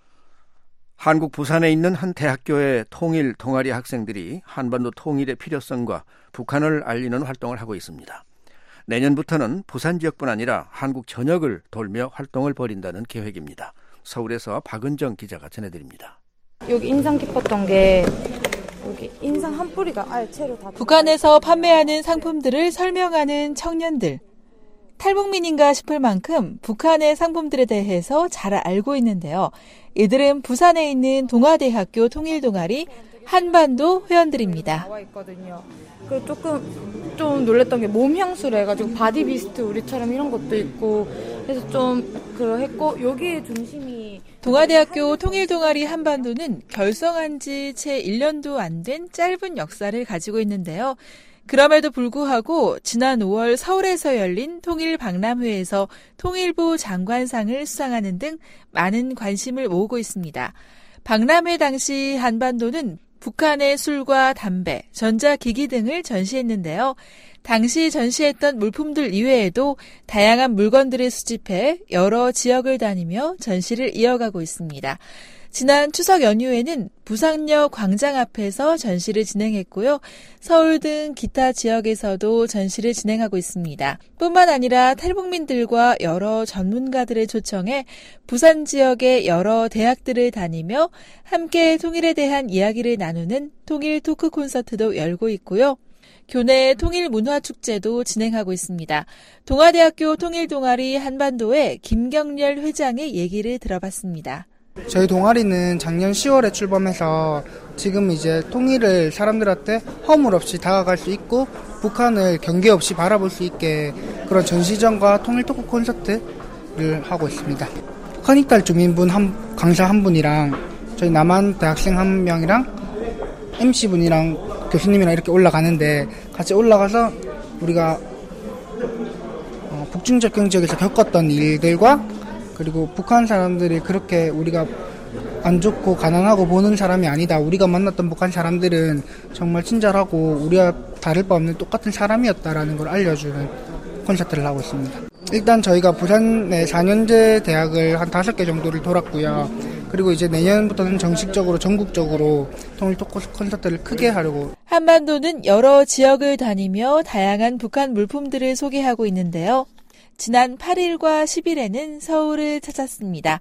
한국 부산에 있는 한 대학교의 통일 동아리 학생들이 한반도 통일의 필요성과 북한을 알리는 활동을 하고 있습니다. 내년부터는 부산 지역뿐 아니라 한국 전역을 돌며 활동을 벌인다는 계획입니다. 서울에서 박은정 기자가 전해드립니다. 여기 인상 깊었던 게 여기 인상 한 뿌리가 아예 채로 다 북한에서 판매하는 상품들을 설명하는 청년들. 탈북민인가 싶을 만큼 북한의 상품들에 대해서 잘 알고 있는데요. 이들은 부산에 있는 동아대학교 통일동아리 한반도 회원들입니다. 그 조금 좀 놀랬던 게 몸 향수를 해가지고 바디 비스트 우리처럼 이런 것도 있고 그래서 좀 그랬고 여기에 중심이 동아대학교 통일동아리 한반도는 결성한 지 채 일 년도 안 된 짧은 역사를 가지고 있는데요. 그럼에도 불구하고 지난 오월 서울에서 열린 통일박람회에서 통일부 장관상을 수상하는 등 많은 관심을 모으고 있습니다. 박람회 당시 한반도는 북한의 술과 담배, 전자기기 등을 전시했는데요. 당시 전시했던 물품들 이외에도 다양한 물건들을 수집해 여러 지역을 다니며 전시를 이어가고 있습니다. 지난 추석 연휴에는 부산역 광장 앞에서 전시를 진행했고요. 서울 등 기타 지역에서도 전시를 진행하고 있습니다. 뿐만 아니라 탈북민들과 여러 전문가들을 초청해 부산 지역의 여러 대학들을 다니며 함께 통일에 대한 이야기를 나누는 통일 토크 콘서트도 열고 있고요. 교내 통일문화축제도 진행하고 있습니다. 동아대학교 통일동아리 한반도의 김경렬 회장의 얘기를 들어봤습니다. 저희 동아리는 작년 시월에 출범해서 지금 이제 통일을 사람들한테 허물 없이 다가갈 수 있고 북한을 경계 없이 바라볼 수 있게 그런 전시전과 통일 토크 콘서트를 하고 있습니다. 북한 이탈 주민분 한, 강사 한 분이랑 저희 남한 대학생 한 명이랑 엠씨분이랑 교수님이랑 이렇게 올라가는데 같이 올라가서 우리가 어, 북중접경 지역에서 겪었던 일들과 그리고 북한 사람들이 그렇게 우리가 안 좋고 가난하고 보는 사람이 아니다. 우리가 만났던 북한 사람들은 정말 친절하고 우리가 다를 바 없는 똑같은 사람이었다라는 걸 알려주는 콘서트를 하고 있습니다. 일단 저희가 부산의 사 년제 대학을 한 다섯 개 정도를 돌았고요. 그리고 이제 내년부터는 정식적으로 전국적으로 통일 토크 콘서트를 크게 하려고. 한반도는 여러 지역을 다니며 다양한 북한 물품들을 소개하고 있는데요. 지난 팔 일과 십 일에는 서울을 찾았습니다.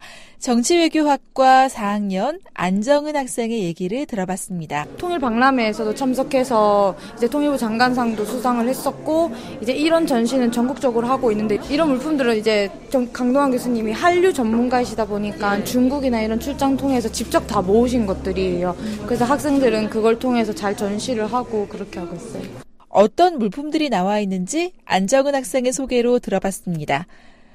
정치외교학과 사 학년 안정은 학생의 얘기를 들어봤습니다. 통일 박람회에서도 참석해서 이제 통일부 장관상도 수상을 했었고 이제 이런 전시는 전국적으로 하고 있는데 이런 물품들은 이제 강동원 교수님이 한류 전문가이시다 보니까 중국이나 이런 출장 통해서 직접 다 모으신 것들이에요. 그래서 학생들은 그걸 통해서 잘 전시를 하고 그렇게 하고 있어요. 어떤 물품들이 나와 있는지 안정은 학생의 소개로 들어봤습니다.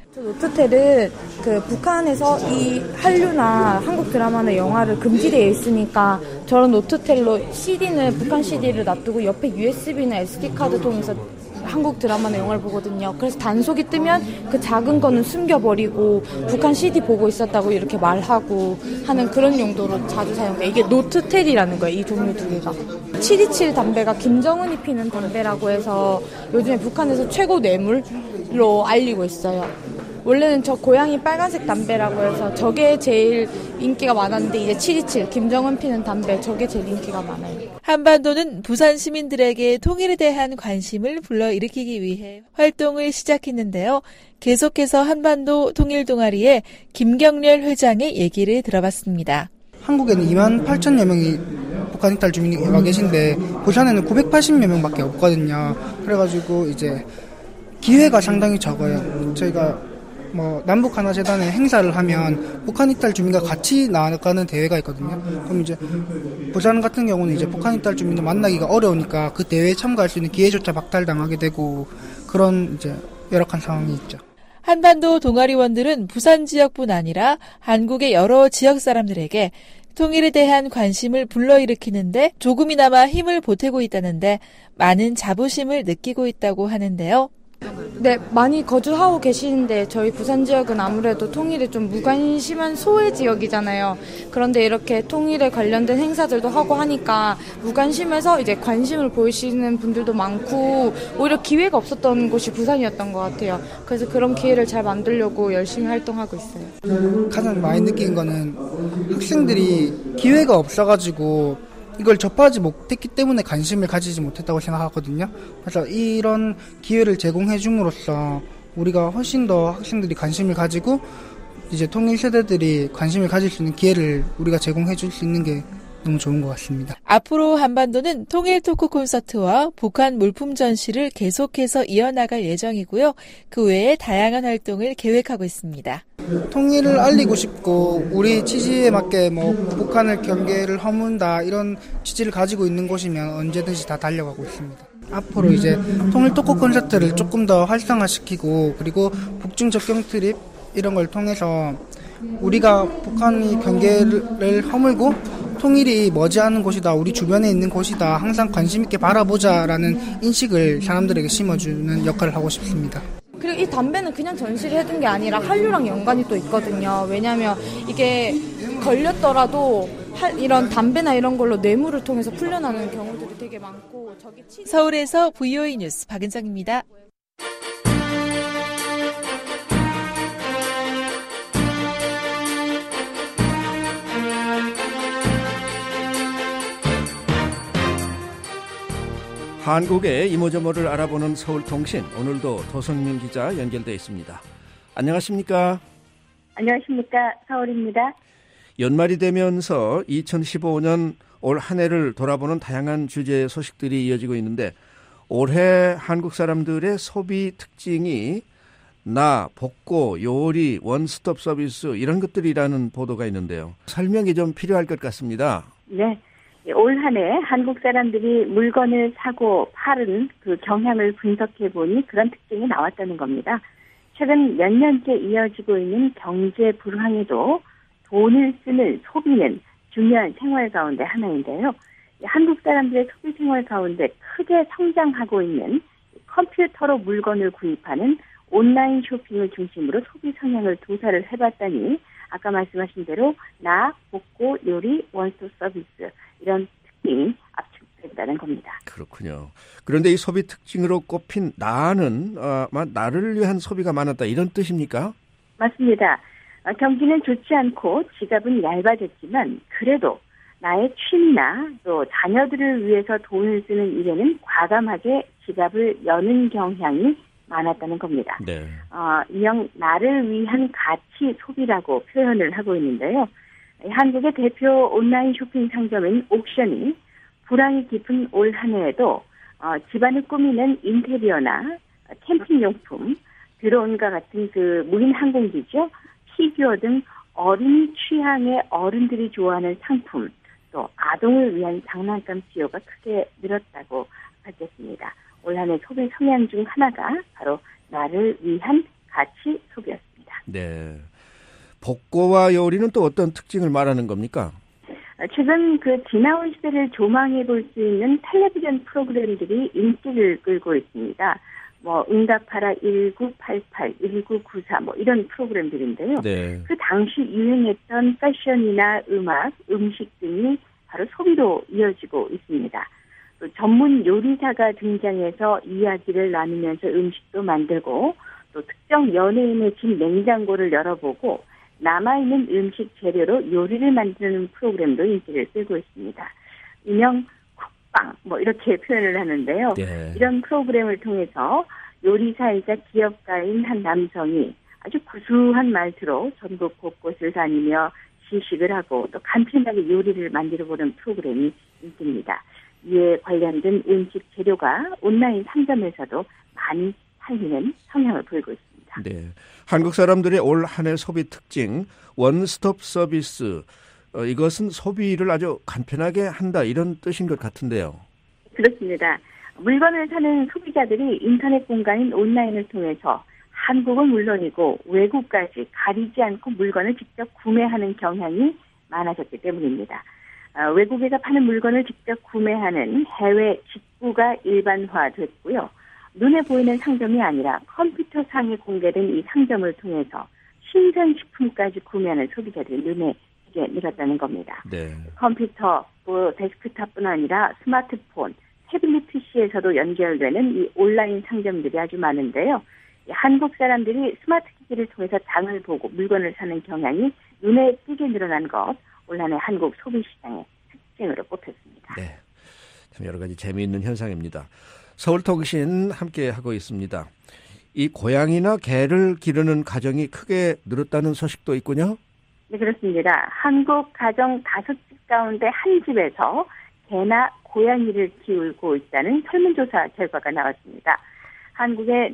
노트텔은 그 북한에서 이 한류나 한국 드라마나 영화를 금지되어 있으니까 저런 노트텔로 씨디는 북한 씨디를 놔두고 옆에 유에스비나 에스디카드 통해서 한국 드라마나 영화를 보거든요. 그래서 단속이 뜨면 그 작은 거는 숨겨버리고 북한 씨디 보고 있었다고 이렇게 말하고 하는 그런 용도로 자주 사용돼요. 이게 노트텔이라는 거예요. 이 종류 두 개가. 칠이칠 담배가 김정은이 피는 담배라고 해서 요즘에 북한에서 최고 뇌물로 알리고 있어요. 원래는 저 고양이 빨간색 담배라고 해서 저게 제일 인기가 많았는데 이제 칠이칠 김정은 피는 담배 저게 제일 인기가 많아요. 한반도는 부산 시민들에게 통일에 대한 관심을 불러일으키기 위해 활동을 시작했는데요. 계속해서 한반도 통일 동아리의 김경렬 회장의 얘기를 들어봤습니다. 한국에는 이만 팔천여 명이 북한 이탈 주민이 와 계신데 부산에는 구백팔십여 명밖에 없거든요. 그래가지고 이제 기회가 상당히 적어요. 저희가 뭐 남북 하나 재단에 행사를 하면 북한 이탈 주민과 같이 나가는 대회가 있거든요. 그럼 이제 부산 같은 경우는 이제 북한 이탈 주민을 만나기가 어려우니까 그 대회에 참가할 수 있는 기회조차 박탈당하게 되고 그런 이제 열악한 상황이 있죠. 한반도 동아리원들은 부산 지역뿐 아니라 한국의 여러 지역 사람들에게 통일에 대한 관심을 불러일으키는데 조금이나마 힘을 보태고 있다는데 많은 자부심을 느끼고 있다고 하는데요. 네, 많이 거주하고 계시는데 저희 부산 지역은 아무래도 통일에 좀 무관심한 소외 지역이잖아요. 그런데 이렇게 통일에 관련된 행사들도 하고 하니까 무관심해서 이제 관심을 보이시는 분들도 많고 오히려 기회가 없었던 곳이 부산이었던 것 같아요. 그래서 그런 기회를 잘 만들려고 열심히 활동하고 있어요. 가장 많이 느낀 거는 학생들이 기회가 없어가지고 이걸 접하지 못했기 때문에 관심을 가지지 못했다고 생각하거든요. 그래서 이런 기회를 제공해 줌으로써 우리가 훨씬 더 학생들이 관심을 가지고 이제 통일 세대들이 관심을 가질 수 있는 기회를 우리가 제공해 줄 수 있는 게 너무 좋은 것 같습니다. 앞으로 한반도는 통일 토크 콘서트와 북한 물품 전시를 계속해서 이어나갈 예정이고요. 그 외에 다양한 활동을 계획하고 있습니다. 통일을 알리고 싶고 우리 취지에 맞게 뭐 북한을 경계를 허문다 이런 취지를 가지고 있는 곳이면 언제든지 다 달려가고 있습니다. 앞으로 이제 통일 토크 콘서트를 조금 더 활성화시키고 그리고 북중 접경 트립 이런 걸 통해서 우리가 북한이 경계를 허물고 통일이 머지않은 곳이다. 우리 주변에 있는 곳이다. 항상 관심 있게 바라보자라는 인식을 사람들에게 심어주는 역할을 하고 싶습니다. 그리고 이 담배는 그냥 전시를 해둔 게 아니라 한류랑 연관이 또 있거든요. 왜냐하면 이게 걸렸더라도 이런 담배나 이런 걸로 뇌물을 통해서 풀려나는 경우들이 되게 많고 저기 치... 서울에서 브이오에이 뉴스 박은정입니다. 한국의 이모저모를 알아보는 서울통신, 오늘도 도성민 기자 연결되어 있습니다. 안녕하십니까? 안녕하십니까? 서울입니다. 연말이 되면서 이천십오 년 올 한 해를 돌아보는 다양한 주제의 소식들이 이어지고 있는데 올해 한국 사람들의 소비 특징이 나, 복고, 요리, 원스톱 서비스 이런 것들이라는 보도가 있는데요. 설명이 좀 필요할 것 같습니다. 네. 올 한 해 한국 사람들이 물건을 사고 파는 그 경향을 분석해 보니 그런 특징이 나왔다는 겁니다. 최근 몇 년째 이어지고 있는 경제 불황에도 돈을 쓰는 소비는 중요한 생활 가운데 하나인데요. 한국 사람들의 소비 생활 가운데 크게 성장하고 있는 컴퓨터로 물건을 구입하는 온라인 쇼핑을 중심으로 소비 성향을 조사를 해봤더니 아까 말씀하신 대로 나, 복고, 요리, 원스톱 서비스 이런 특징이 압축된다는 겁니다. 그렇군요. 그런데 이 소비 특징으로 꼽힌 나는 어, 나를 위한 소비가 많았다 이런 뜻입니까? 맞습니다. 어, 경기는 좋지 않고 지갑은 얇아졌지만 그래도 나의 취미나 또 자녀들을 위해서 돈을 쓰는 일에는 과감하게 지갑을 여는 경향이 많았다는 겁니다. 네. 어, 이형 나를 위한 가치 소비라고 표현을 하고 있는데요. 한국의 대표 온라인 쇼핑 상점인 옥션이 불황이 깊은 올 한 해에도 어, 집안을 꾸미는 인테리어나 캠핑용품, 드론과 같은 그 무인 항공기죠, 피규어 등 어린이 취향의 어른들이 좋아하는 상품, 또 아동을 위한 장난감 수요가 크게 늘었다고 밝혔습니다. 올 한 해 소비 성향 중 하나가 바로 나를 위한 가치 소비였습니다. 네. 복고와 요리는 또 어떤 특징을 말하는 겁니까? 최근 그 지나온 시대를 조망해 볼 수 있는 텔레비전 프로그램들이 인기를 끌고 있습니다. 뭐 응답하라 일구팔팔, 일구구사 뭐 이런 프로그램들인데요. 네. 그 당시 유행했던 패션이나 음악, 음식 등이 바로 소비로 이어지고 있습니다. 또 전문 요리사가 등장해서 이야기를 나누면서 음식도 만들고 또 특정 연예인의 집 냉장고를 열어보고 남아있는 음식 재료로 요리를 만드는 프로그램도 인기를 끌고 있습니다. 일명 쿡방 뭐 이렇게 표현을 하는데요. 네. 이런 프로그램을 통해서 요리사이자 기업가인 한 남성이 아주 구수한 말투로 전국 곳곳을 다니며 시식을 하고 또 간편하게 요리를 만들어보는 프로그램이 인기입니다. 이에 관련된 음식 재료가 온라인 상점에서도 많이 팔리는 성향을 보이고 있습니다. 네, 한국 사람들의 올 한 해 소비 특징 원스톱 서비스, 어, 이것은 소비를 아주 간편하게 한다 이런 뜻인 것 같은데요. 그렇습니다. 물건을 사는 소비자들이 인터넷 공간인 온라인을 통해서 한국은 물론이고 외국까지 가리지 않고 물건을 직접 구매하는 경향이 많아졌기 때문입니다. 어, 외국에서 파는 물건을 직접 구매하는 해외 직구가 일반화됐고요. 눈에 보이는 상점이 아니라 컴퓨터상에 공개된 이 상점을 통해서 신선식품까지 구매하는 소비자들이 눈에 띄게 늘었다는 겁니다. 네. 컴퓨터, 또 데스크탑뿐 아니라 스마트폰, 태블릿 피시에서도 연결되는 이 온라인 상점들이 아주 많은데요. 한국 사람들이 스마트 기기를 통해서 장을 보고 물건을 사는 경향이 눈에 띄게 늘어난 것, 올 한 해 한국 소비시장의 특징으로 꼽혔습니다. 네, 참 여러 가지 재미있는 현상입니다. 서울통신 함께하고 있습니다. 이 고양이나 개를 기르는 가정이 크게 늘었다는 소식도 있군요. 네, 그렇습니다. 한국 가정 다섯 집 가운데 한 집에서 개나 고양이를 키우고 있다는 설문조사 결과가 나왔습니다. 한국의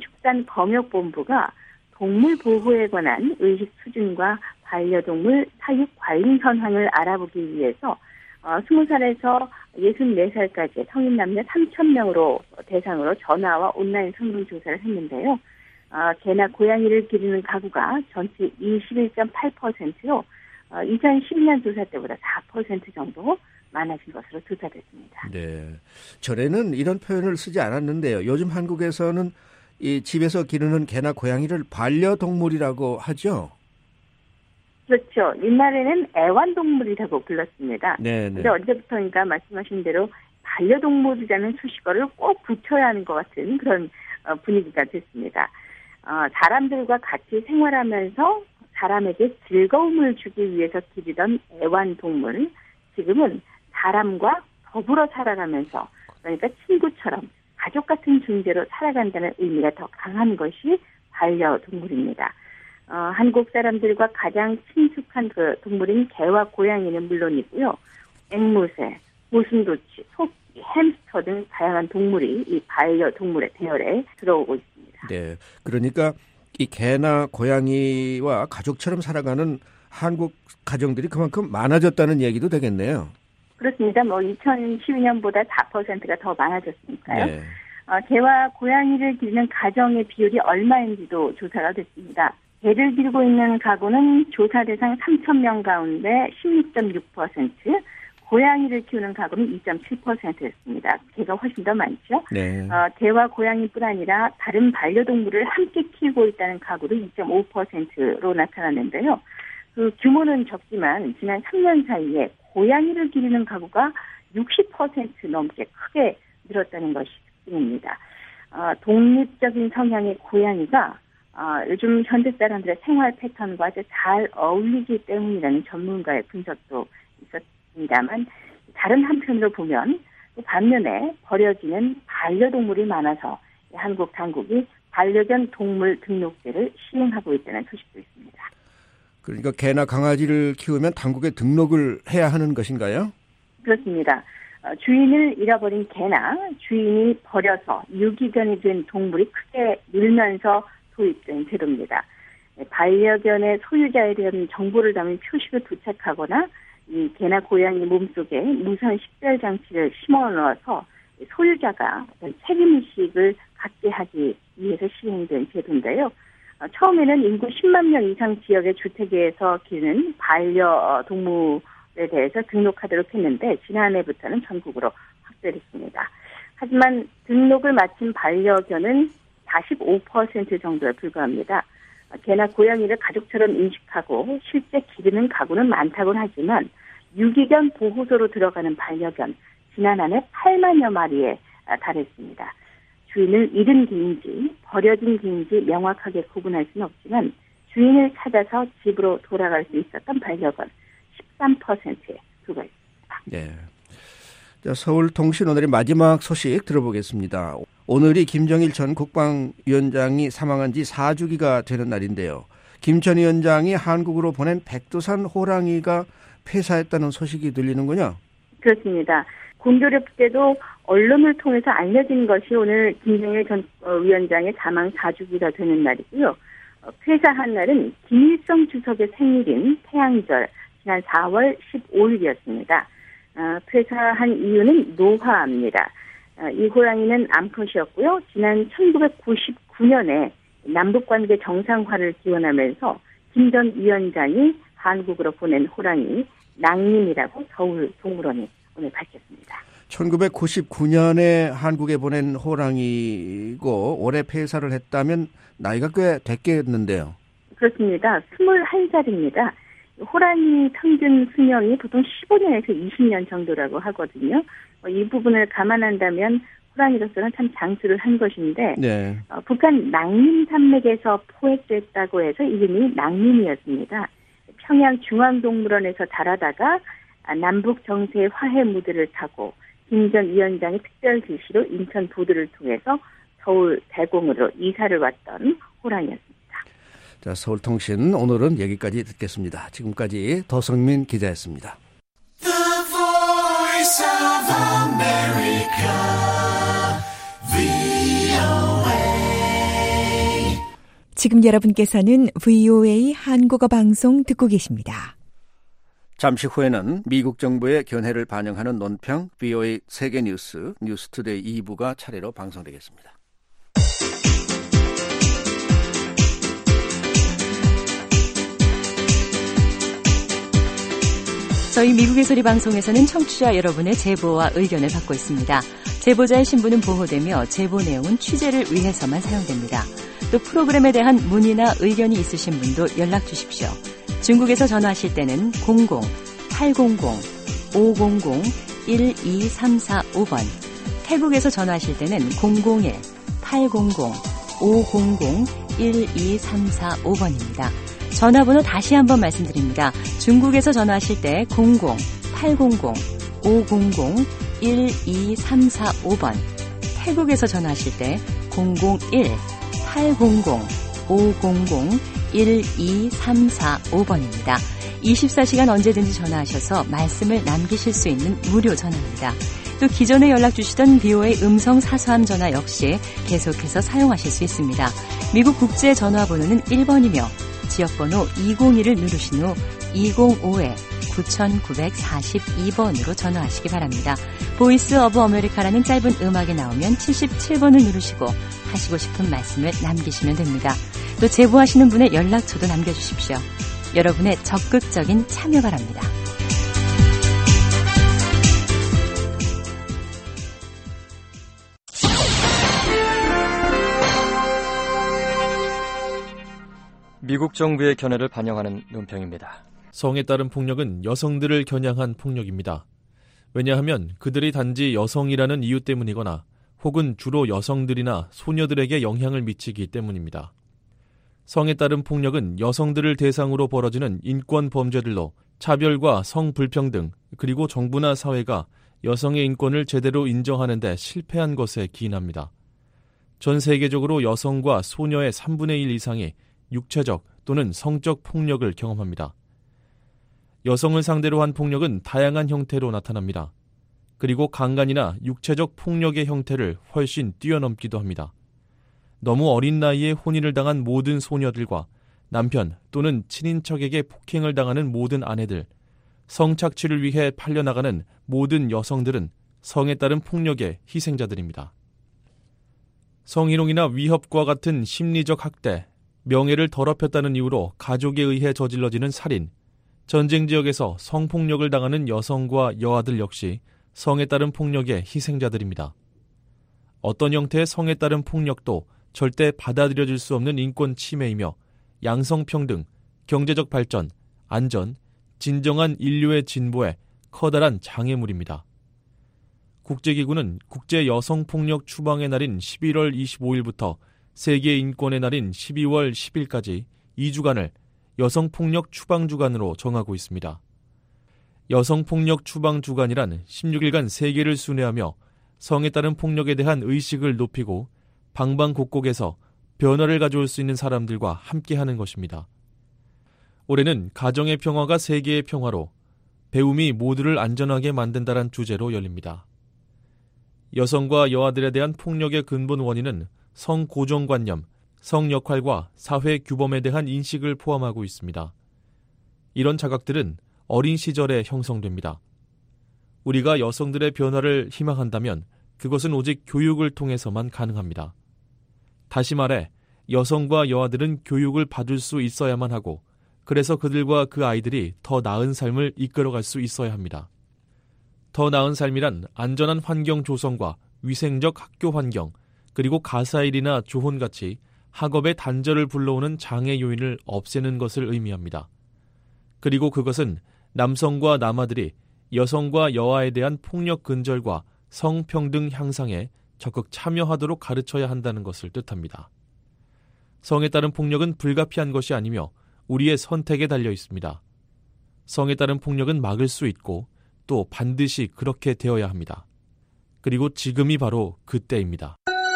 농림축산검역본부가 동물 보호에 관한 의식 수준과 반려동물 사육 관리 현황을 알아보기 위해서 어, 스무 살에서 예순네 살까지 성인 남녀 삼천 명으로 대상으로 전화와 온라인 설문조사를 했는데요. 어, 개나 고양이를 기르는 가구가 전체 이십일 점 팔 퍼센트로 어, 이천십 년 조사 때보다 사 퍼센트 정도 많아진 것으로 조사됐습니다. 네, 전에는 이런 표현을 쓰지 않았는데요. 요즘 한국에서는 이 집에서 기르는 개나 고양이를 반려동물이라고 하죠. 그렇죠. 옛날에는 애완동물이라고 불렀습니다. 네, 그런데 언제부터인가 말씀하신 대로 반려동물이라는 수식어를 꼭 붙여야 하는 것 같은 그런 분위기가 됐습니다. 어, 사람들과 같이 생활하면서 사람에게 즐거움을 주기 위해서 기르던 애완동물, 지금은 사람과 더불어 살아가면서, 그러니까 친구처럼 가족 같은 존재로 살아간다는 의미가 더 강한 것이 반려동물입니다. 어, 한국 사람들과 가장 친숙한 그 동물인 개와 고양이는 물론이고요. 앵무새, 모순도치, 토끼, 햄스터 등 다양한 동물이 이 반려동물의 대열에 들어오고 있습니다. 네, 그러니까 이 개나 고양이와 가족처럼 살아가는 한국 가정들이 그만큼 많아졌다는 얘기도 되겠네요. 그렇습니다. 뭐 이천십이 년보다 사 퍼센트가 더 많아졌으니까요. 네. 어, 개와 고양이를 기르는 가정의 비율이 얼마인지도 조사가 됐습니다. 개를 기르고 있는 가구는 조사 대상 삼천 명 가운데 십육 점 육 퍼센트, 고양이를 키우는 가구는 이 점 칠 퍼센트였습니다. 개가 훨씬 더 많죠. 네. 어, 개와 고양이뿐 아니라 다른 반려동물을 함께 키우고 있다는 가구도 이 점 오 퍼센트로 나타났는데요. 그 규모는 적지만 지난 삼 년 사이에 고양이를 기르는 가구가 육십 퍼센트 넘게 크게 늘었다는 것이 특징입니다. 어, 독립적인 성향의 고양이가 어, 요즘 현대 사람들의 생활 패턴과 아주 잘 어울리기 때문이라는 전문가의 분석도 있었습니다만, 다른 한편으로 보면 또 반면에 버려지는 반려동물이 많아서 한국 당국이 반려견 동물 등록제를 시행하고 있다는 소식도 있습니다. 그러니까 개나 강아지를 키우면 당국에 등록을 해야 하는 것인가요? 그렇습니다. 어, 주인을 잃어버린 개나 주인이 버려서 유기견이 된 동물이 크게 늘면서 도입된 제도입니다. 반려견의 소유자에 대한 정보를 담은 표식을 부착하거나 이 개나 고양이 몸속에 무선 식별 장치를 심어 넣어서 소유자가 어떤 책임의식을 갖게 하기 위해서 시행된 제도인데요. 어, 처음에는 인구 십만 명 이상 지역의 주택에서 기르는 반려동물에 대해서 등록하도록 했는데 지난해부터는 전국으로 확대됐습니다. 하지만 등록을 마친 반려견은 사십오 퍼센트 정도에 불과합니다. 개나 고양이를 가족처럼 인식하고 실제 기르는 가구는 많다고는 하지만 유기견 보호소로 들어가는 반려견 지난 한 해 팔만여 마리에 달했습니다. 주인을 잃은 개인지 버려진 개인지 명확하게 구분할 수는 없지만 주인을 찾아서 집으로 돌아갈 수 있었던 반려견 십삼 퍼센트에 불과했습니다. 네. 자, 서울통신 오늘의 마지막 소식 들어보겠습니다. 오늘이 김정일 전 국방위원장이 사망한 지 사 주기가 되는 날인데요. 김 전 위원장이 한국으로 보낸 백두산 호랑이가 폐사했다는 소식이 들리는군요. 그렇습니다. 공교롭 때도 언론을 통해서 알려진 것이 오늘 김정일 전 위원장의 사망 사 주기가 되는 날이고요. 폐사한 날은 김일성 주석의 생일인 태양절 지난 사월 십오일이었습니다. 폐사한 이유는 노화입니다. 이 호랑이는 암컷이었고요. 지난 천구백구십구 년에 남북관계 정상화를 기원하면서 김 전 위원장이 한국으로 보낸 호랑이 낭님이라고 서울동물원이 오늘 밝혔습니다. 천구백구십구 년에 한국에 보낸 호랑이고 올해 폐사를 했다면 나이가 꽤 됐겠는데요. 그렇습니다. 스물한 살입니다. 호랑이 평균 수명이 보통 십오 년에서 이십 년 정도라고 하거든요. 이 부분을 감안한다면 호랑이로서는 참 장수를 한 것인데 네. 어, 북한 낭림 산맥에서 포획됐다고 해서 이름이 낭림이었습니다. 평양 중앙동물원에서 자라다가 남북 정세의 화해 무드를 타고 김 전 위원장의 특별 지시로 인천 보도를 통해서 서울 대공으로 이사를 왔던 호랑이였습니다. 자, 서울통신 오늘은 여기까지 듣겠습니다. 지금까지 더성민 기자였습니다. The Voice of America, 브이오에이. 지금 여러분께서는 브이오에이 한국어 방송 듣고 계십니다. 잠시 후에는 미국 정부의 견해를 반영하는 논평 브이오에이 세계뉴스 뉴스투데이 이 부가 차례로 방송되겠습니다. 저희 미국의 소리 방송에서는 청취자 여러분의 제보와 의견을 받고 있습니다. 제보자의 신분은 보호되며 제보 내용은 취재를 위해서만 사용됩니다. 또 프로그램에 대한 문의나 의견이 있으신 분도 연락 주십시오. 중국에서 전화하실 때는 공공 팔공공 오공공 일이삼사오 번, 태국에서 전화하실 때는 공공일 팔공공 오공공 일이삼사오 번입니다. 전화번호 다시 한번 말씀드립니다. 중국에서 전화하실 때 공공 팔공공 오공공 일이삼사오 번, 태국에서 전화하실 때 공공일 팔공공 오공공 일이삼사오 번입니다. 이십사 시간 언제든지 전화하셔서 말씀을 남기실 수 있는 무료 전화입니다. 또 기존에 연락 주시던 브이오에이 음성 사서함 전화 역시 계속해서 사용하실 수 있습니다. 미국 국제 전화번호는 일 번이며 지역번호 이공일을 누르신 후 이공오 구구사이 번으로 전화하시기 바랍니다. 보이스 오브 아메리카라는 짧은 음악이 나오면 칠십칠 번을 누르시고 하시고 싶은 말씀을 남기시면 됩니다. 또 제보하시는 분의 연락처도 남겨주십시오. 여러분의 적극적인 참여 바랍니다. 미국 정부의 견해를 반영하는 논평입니다. 성에 따른 폭력은 여성들을 겨냥한 폭력입니다. 왜냐하면 그들이 단지 여성이라는 이유 때문이거나 혹은 주로 여성들이나 소녀들에게 영향을 미치기 때문입니다. 성에 따른 폭력은 여성들을 대상으로 벌어지는 인권 범죄들로 차별과 성불평등 그리고 정부나 사회가 여성의 인권을 제대로 인정하는 데 실패한 것에 기인합니다. 전 세계적으로 여성과 소녀의 삼분의 일 이상이 육체적 또는 성적 폭력을 경험합니다. 여성을 상대로 한 폭력은 다양한 형태로 나타납니다. 그리고 강간이나 육체적 폭력의 형태를 훨씬 뛰어넘기도 합니다. 너무 어린 나이에 혼인을 당한 모든 소녀들과 남편 또는 친인척에게 폭행을 당하는 모든 아내들, 성착취를 위해 팔려나가는 모든 여성들은 성에 따른 폭력의 희생자들입니다. 성희롱이나 위협과 같은 심리적 학대, 명예를 더럽혔다는 이유로 가족에 의해 저질러지는 살인, 전쟁 지역에서 성폭력을 당하는 여성과 여아들 역시 성에 따른 폭력의 희생자들입니다. 어떤 형태의 성에 따른 폭력도 절대 받아들여질 수 없는 인권 침해이며 양성평등, 경제적 발전, 안전, 진정한 인류의 진보에 커다란 장애물입니다. 국제기구는 국제여성폭력 추방의 날인 십일월 이십오일부터 세계인권의 날인 십이월 십일까지 이 주간을 여성폭력 추방주간으로 정하고 있습니다. 여성폭력 추방주간이란 십육 일간 세계를 순회하며 성에 따른 폭력에 대한 의식을 높이고 방방곡곡에서 변화를 가져올 수 있는 사람들과 함께하는 것입니다. 올해는 가정의 평화가 세계의 평화로, 배움이 모두를 안전하게 만든다란 주제로 열립니다. 여성과 여아들에 대한 폭력의 근본 원인은 성고정관념, 성역할과 사회규범에 대한 인식을 포함하고 있습니다. 이런 자각들은 어린 시절에 형성됩니다. 우리가 여성들의 변화를 희망한다면 그것은 오직 교육을 통해서만 가능합니다. 다시 말해 여성과 여아들은 교육을 받을 수 있어야만 하고 그래서 그들과 그 아이들이 더 나은 삶을 이끌어갈 수 있어야 합니다. 더 나은 삶이란 안전한 환경 조성과 위생적 학교 환경 그리고 가사일이나 조혼같이 학업의 단절을 불러오는 장애 요인을 없애는 것을 의미합니다. 그리고 그것은 남성과 남아들이 여성과 여아에 대한 폭력 근절과 성평등 향상에 적극 참여하도록 가르쳐야 한다는 것을 뜻합니다. 성에 따른 폭력은 불가피한 것이 아니며 우리의 선택에 달려 있습니다. 성에 따른 폭력은 막을 수 있고 또 반드시 그렇게 되어야 합니다. 그리고 지금이 바로 그때입니다.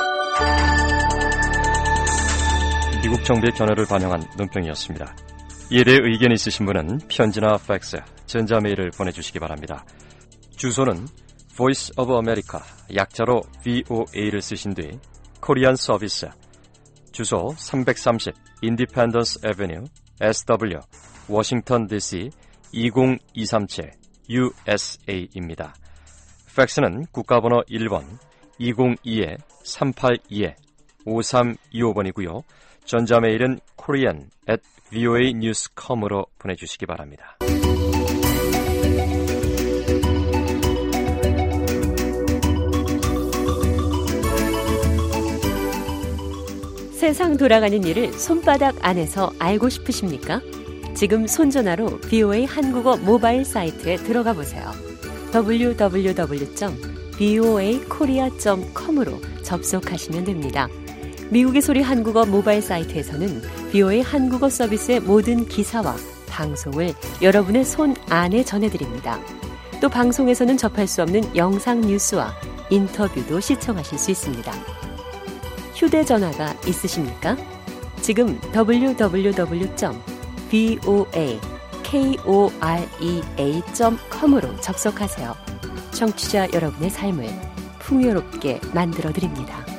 미국 정부의 견해를 반영한 논평이었습니다. 이에 대해 의견 있으신 분은 편지나 팩스, 전자메일을 보내주시기 바랍니다. 주소는 Voice of America, 약자로 브이오에이를 쓰신 뒤 코리안 서비스, 주소 삼백삼십 Independence Avenue, 에스더블유, 워싱턴 디씨 이공이삼칠 유에스에이입니다. 팩스는 국가번호 일 번 이공이 삼팔이 오삼이오 번이고요. 전자메일은 korean at 브이오에이 뉴스 닷 컴으로 보내주시기 바랍니다. 세상 돌아가는 일을 손바닥 안에서 알고 싶으십니까? 지금 손전화로 브이오에이 한국어 모바일 사이트에 들어가 보세요. 더블유 더블유 더블유 점 브이오에이 코리아 점 컴으로 접속하시면 됩니다. 미국의 소리 한국어 모바일 사이트에서는 브이오에이 한국어 서비스의 모든 기사와 방송을 여러분의 손 안에 전해드립니다. 또 방송에서는 접할 수 없는 영상 뉴스와 인터뷰도 시청하실 수 있습니다. 휴대전화가 있으십니까? 지금 더블유 더블유 더블유 점 브이오에이 코리아 점 컴으로 접속하세요. 청취자 여러분의 삶을 풍요롭게 만들어드립니다.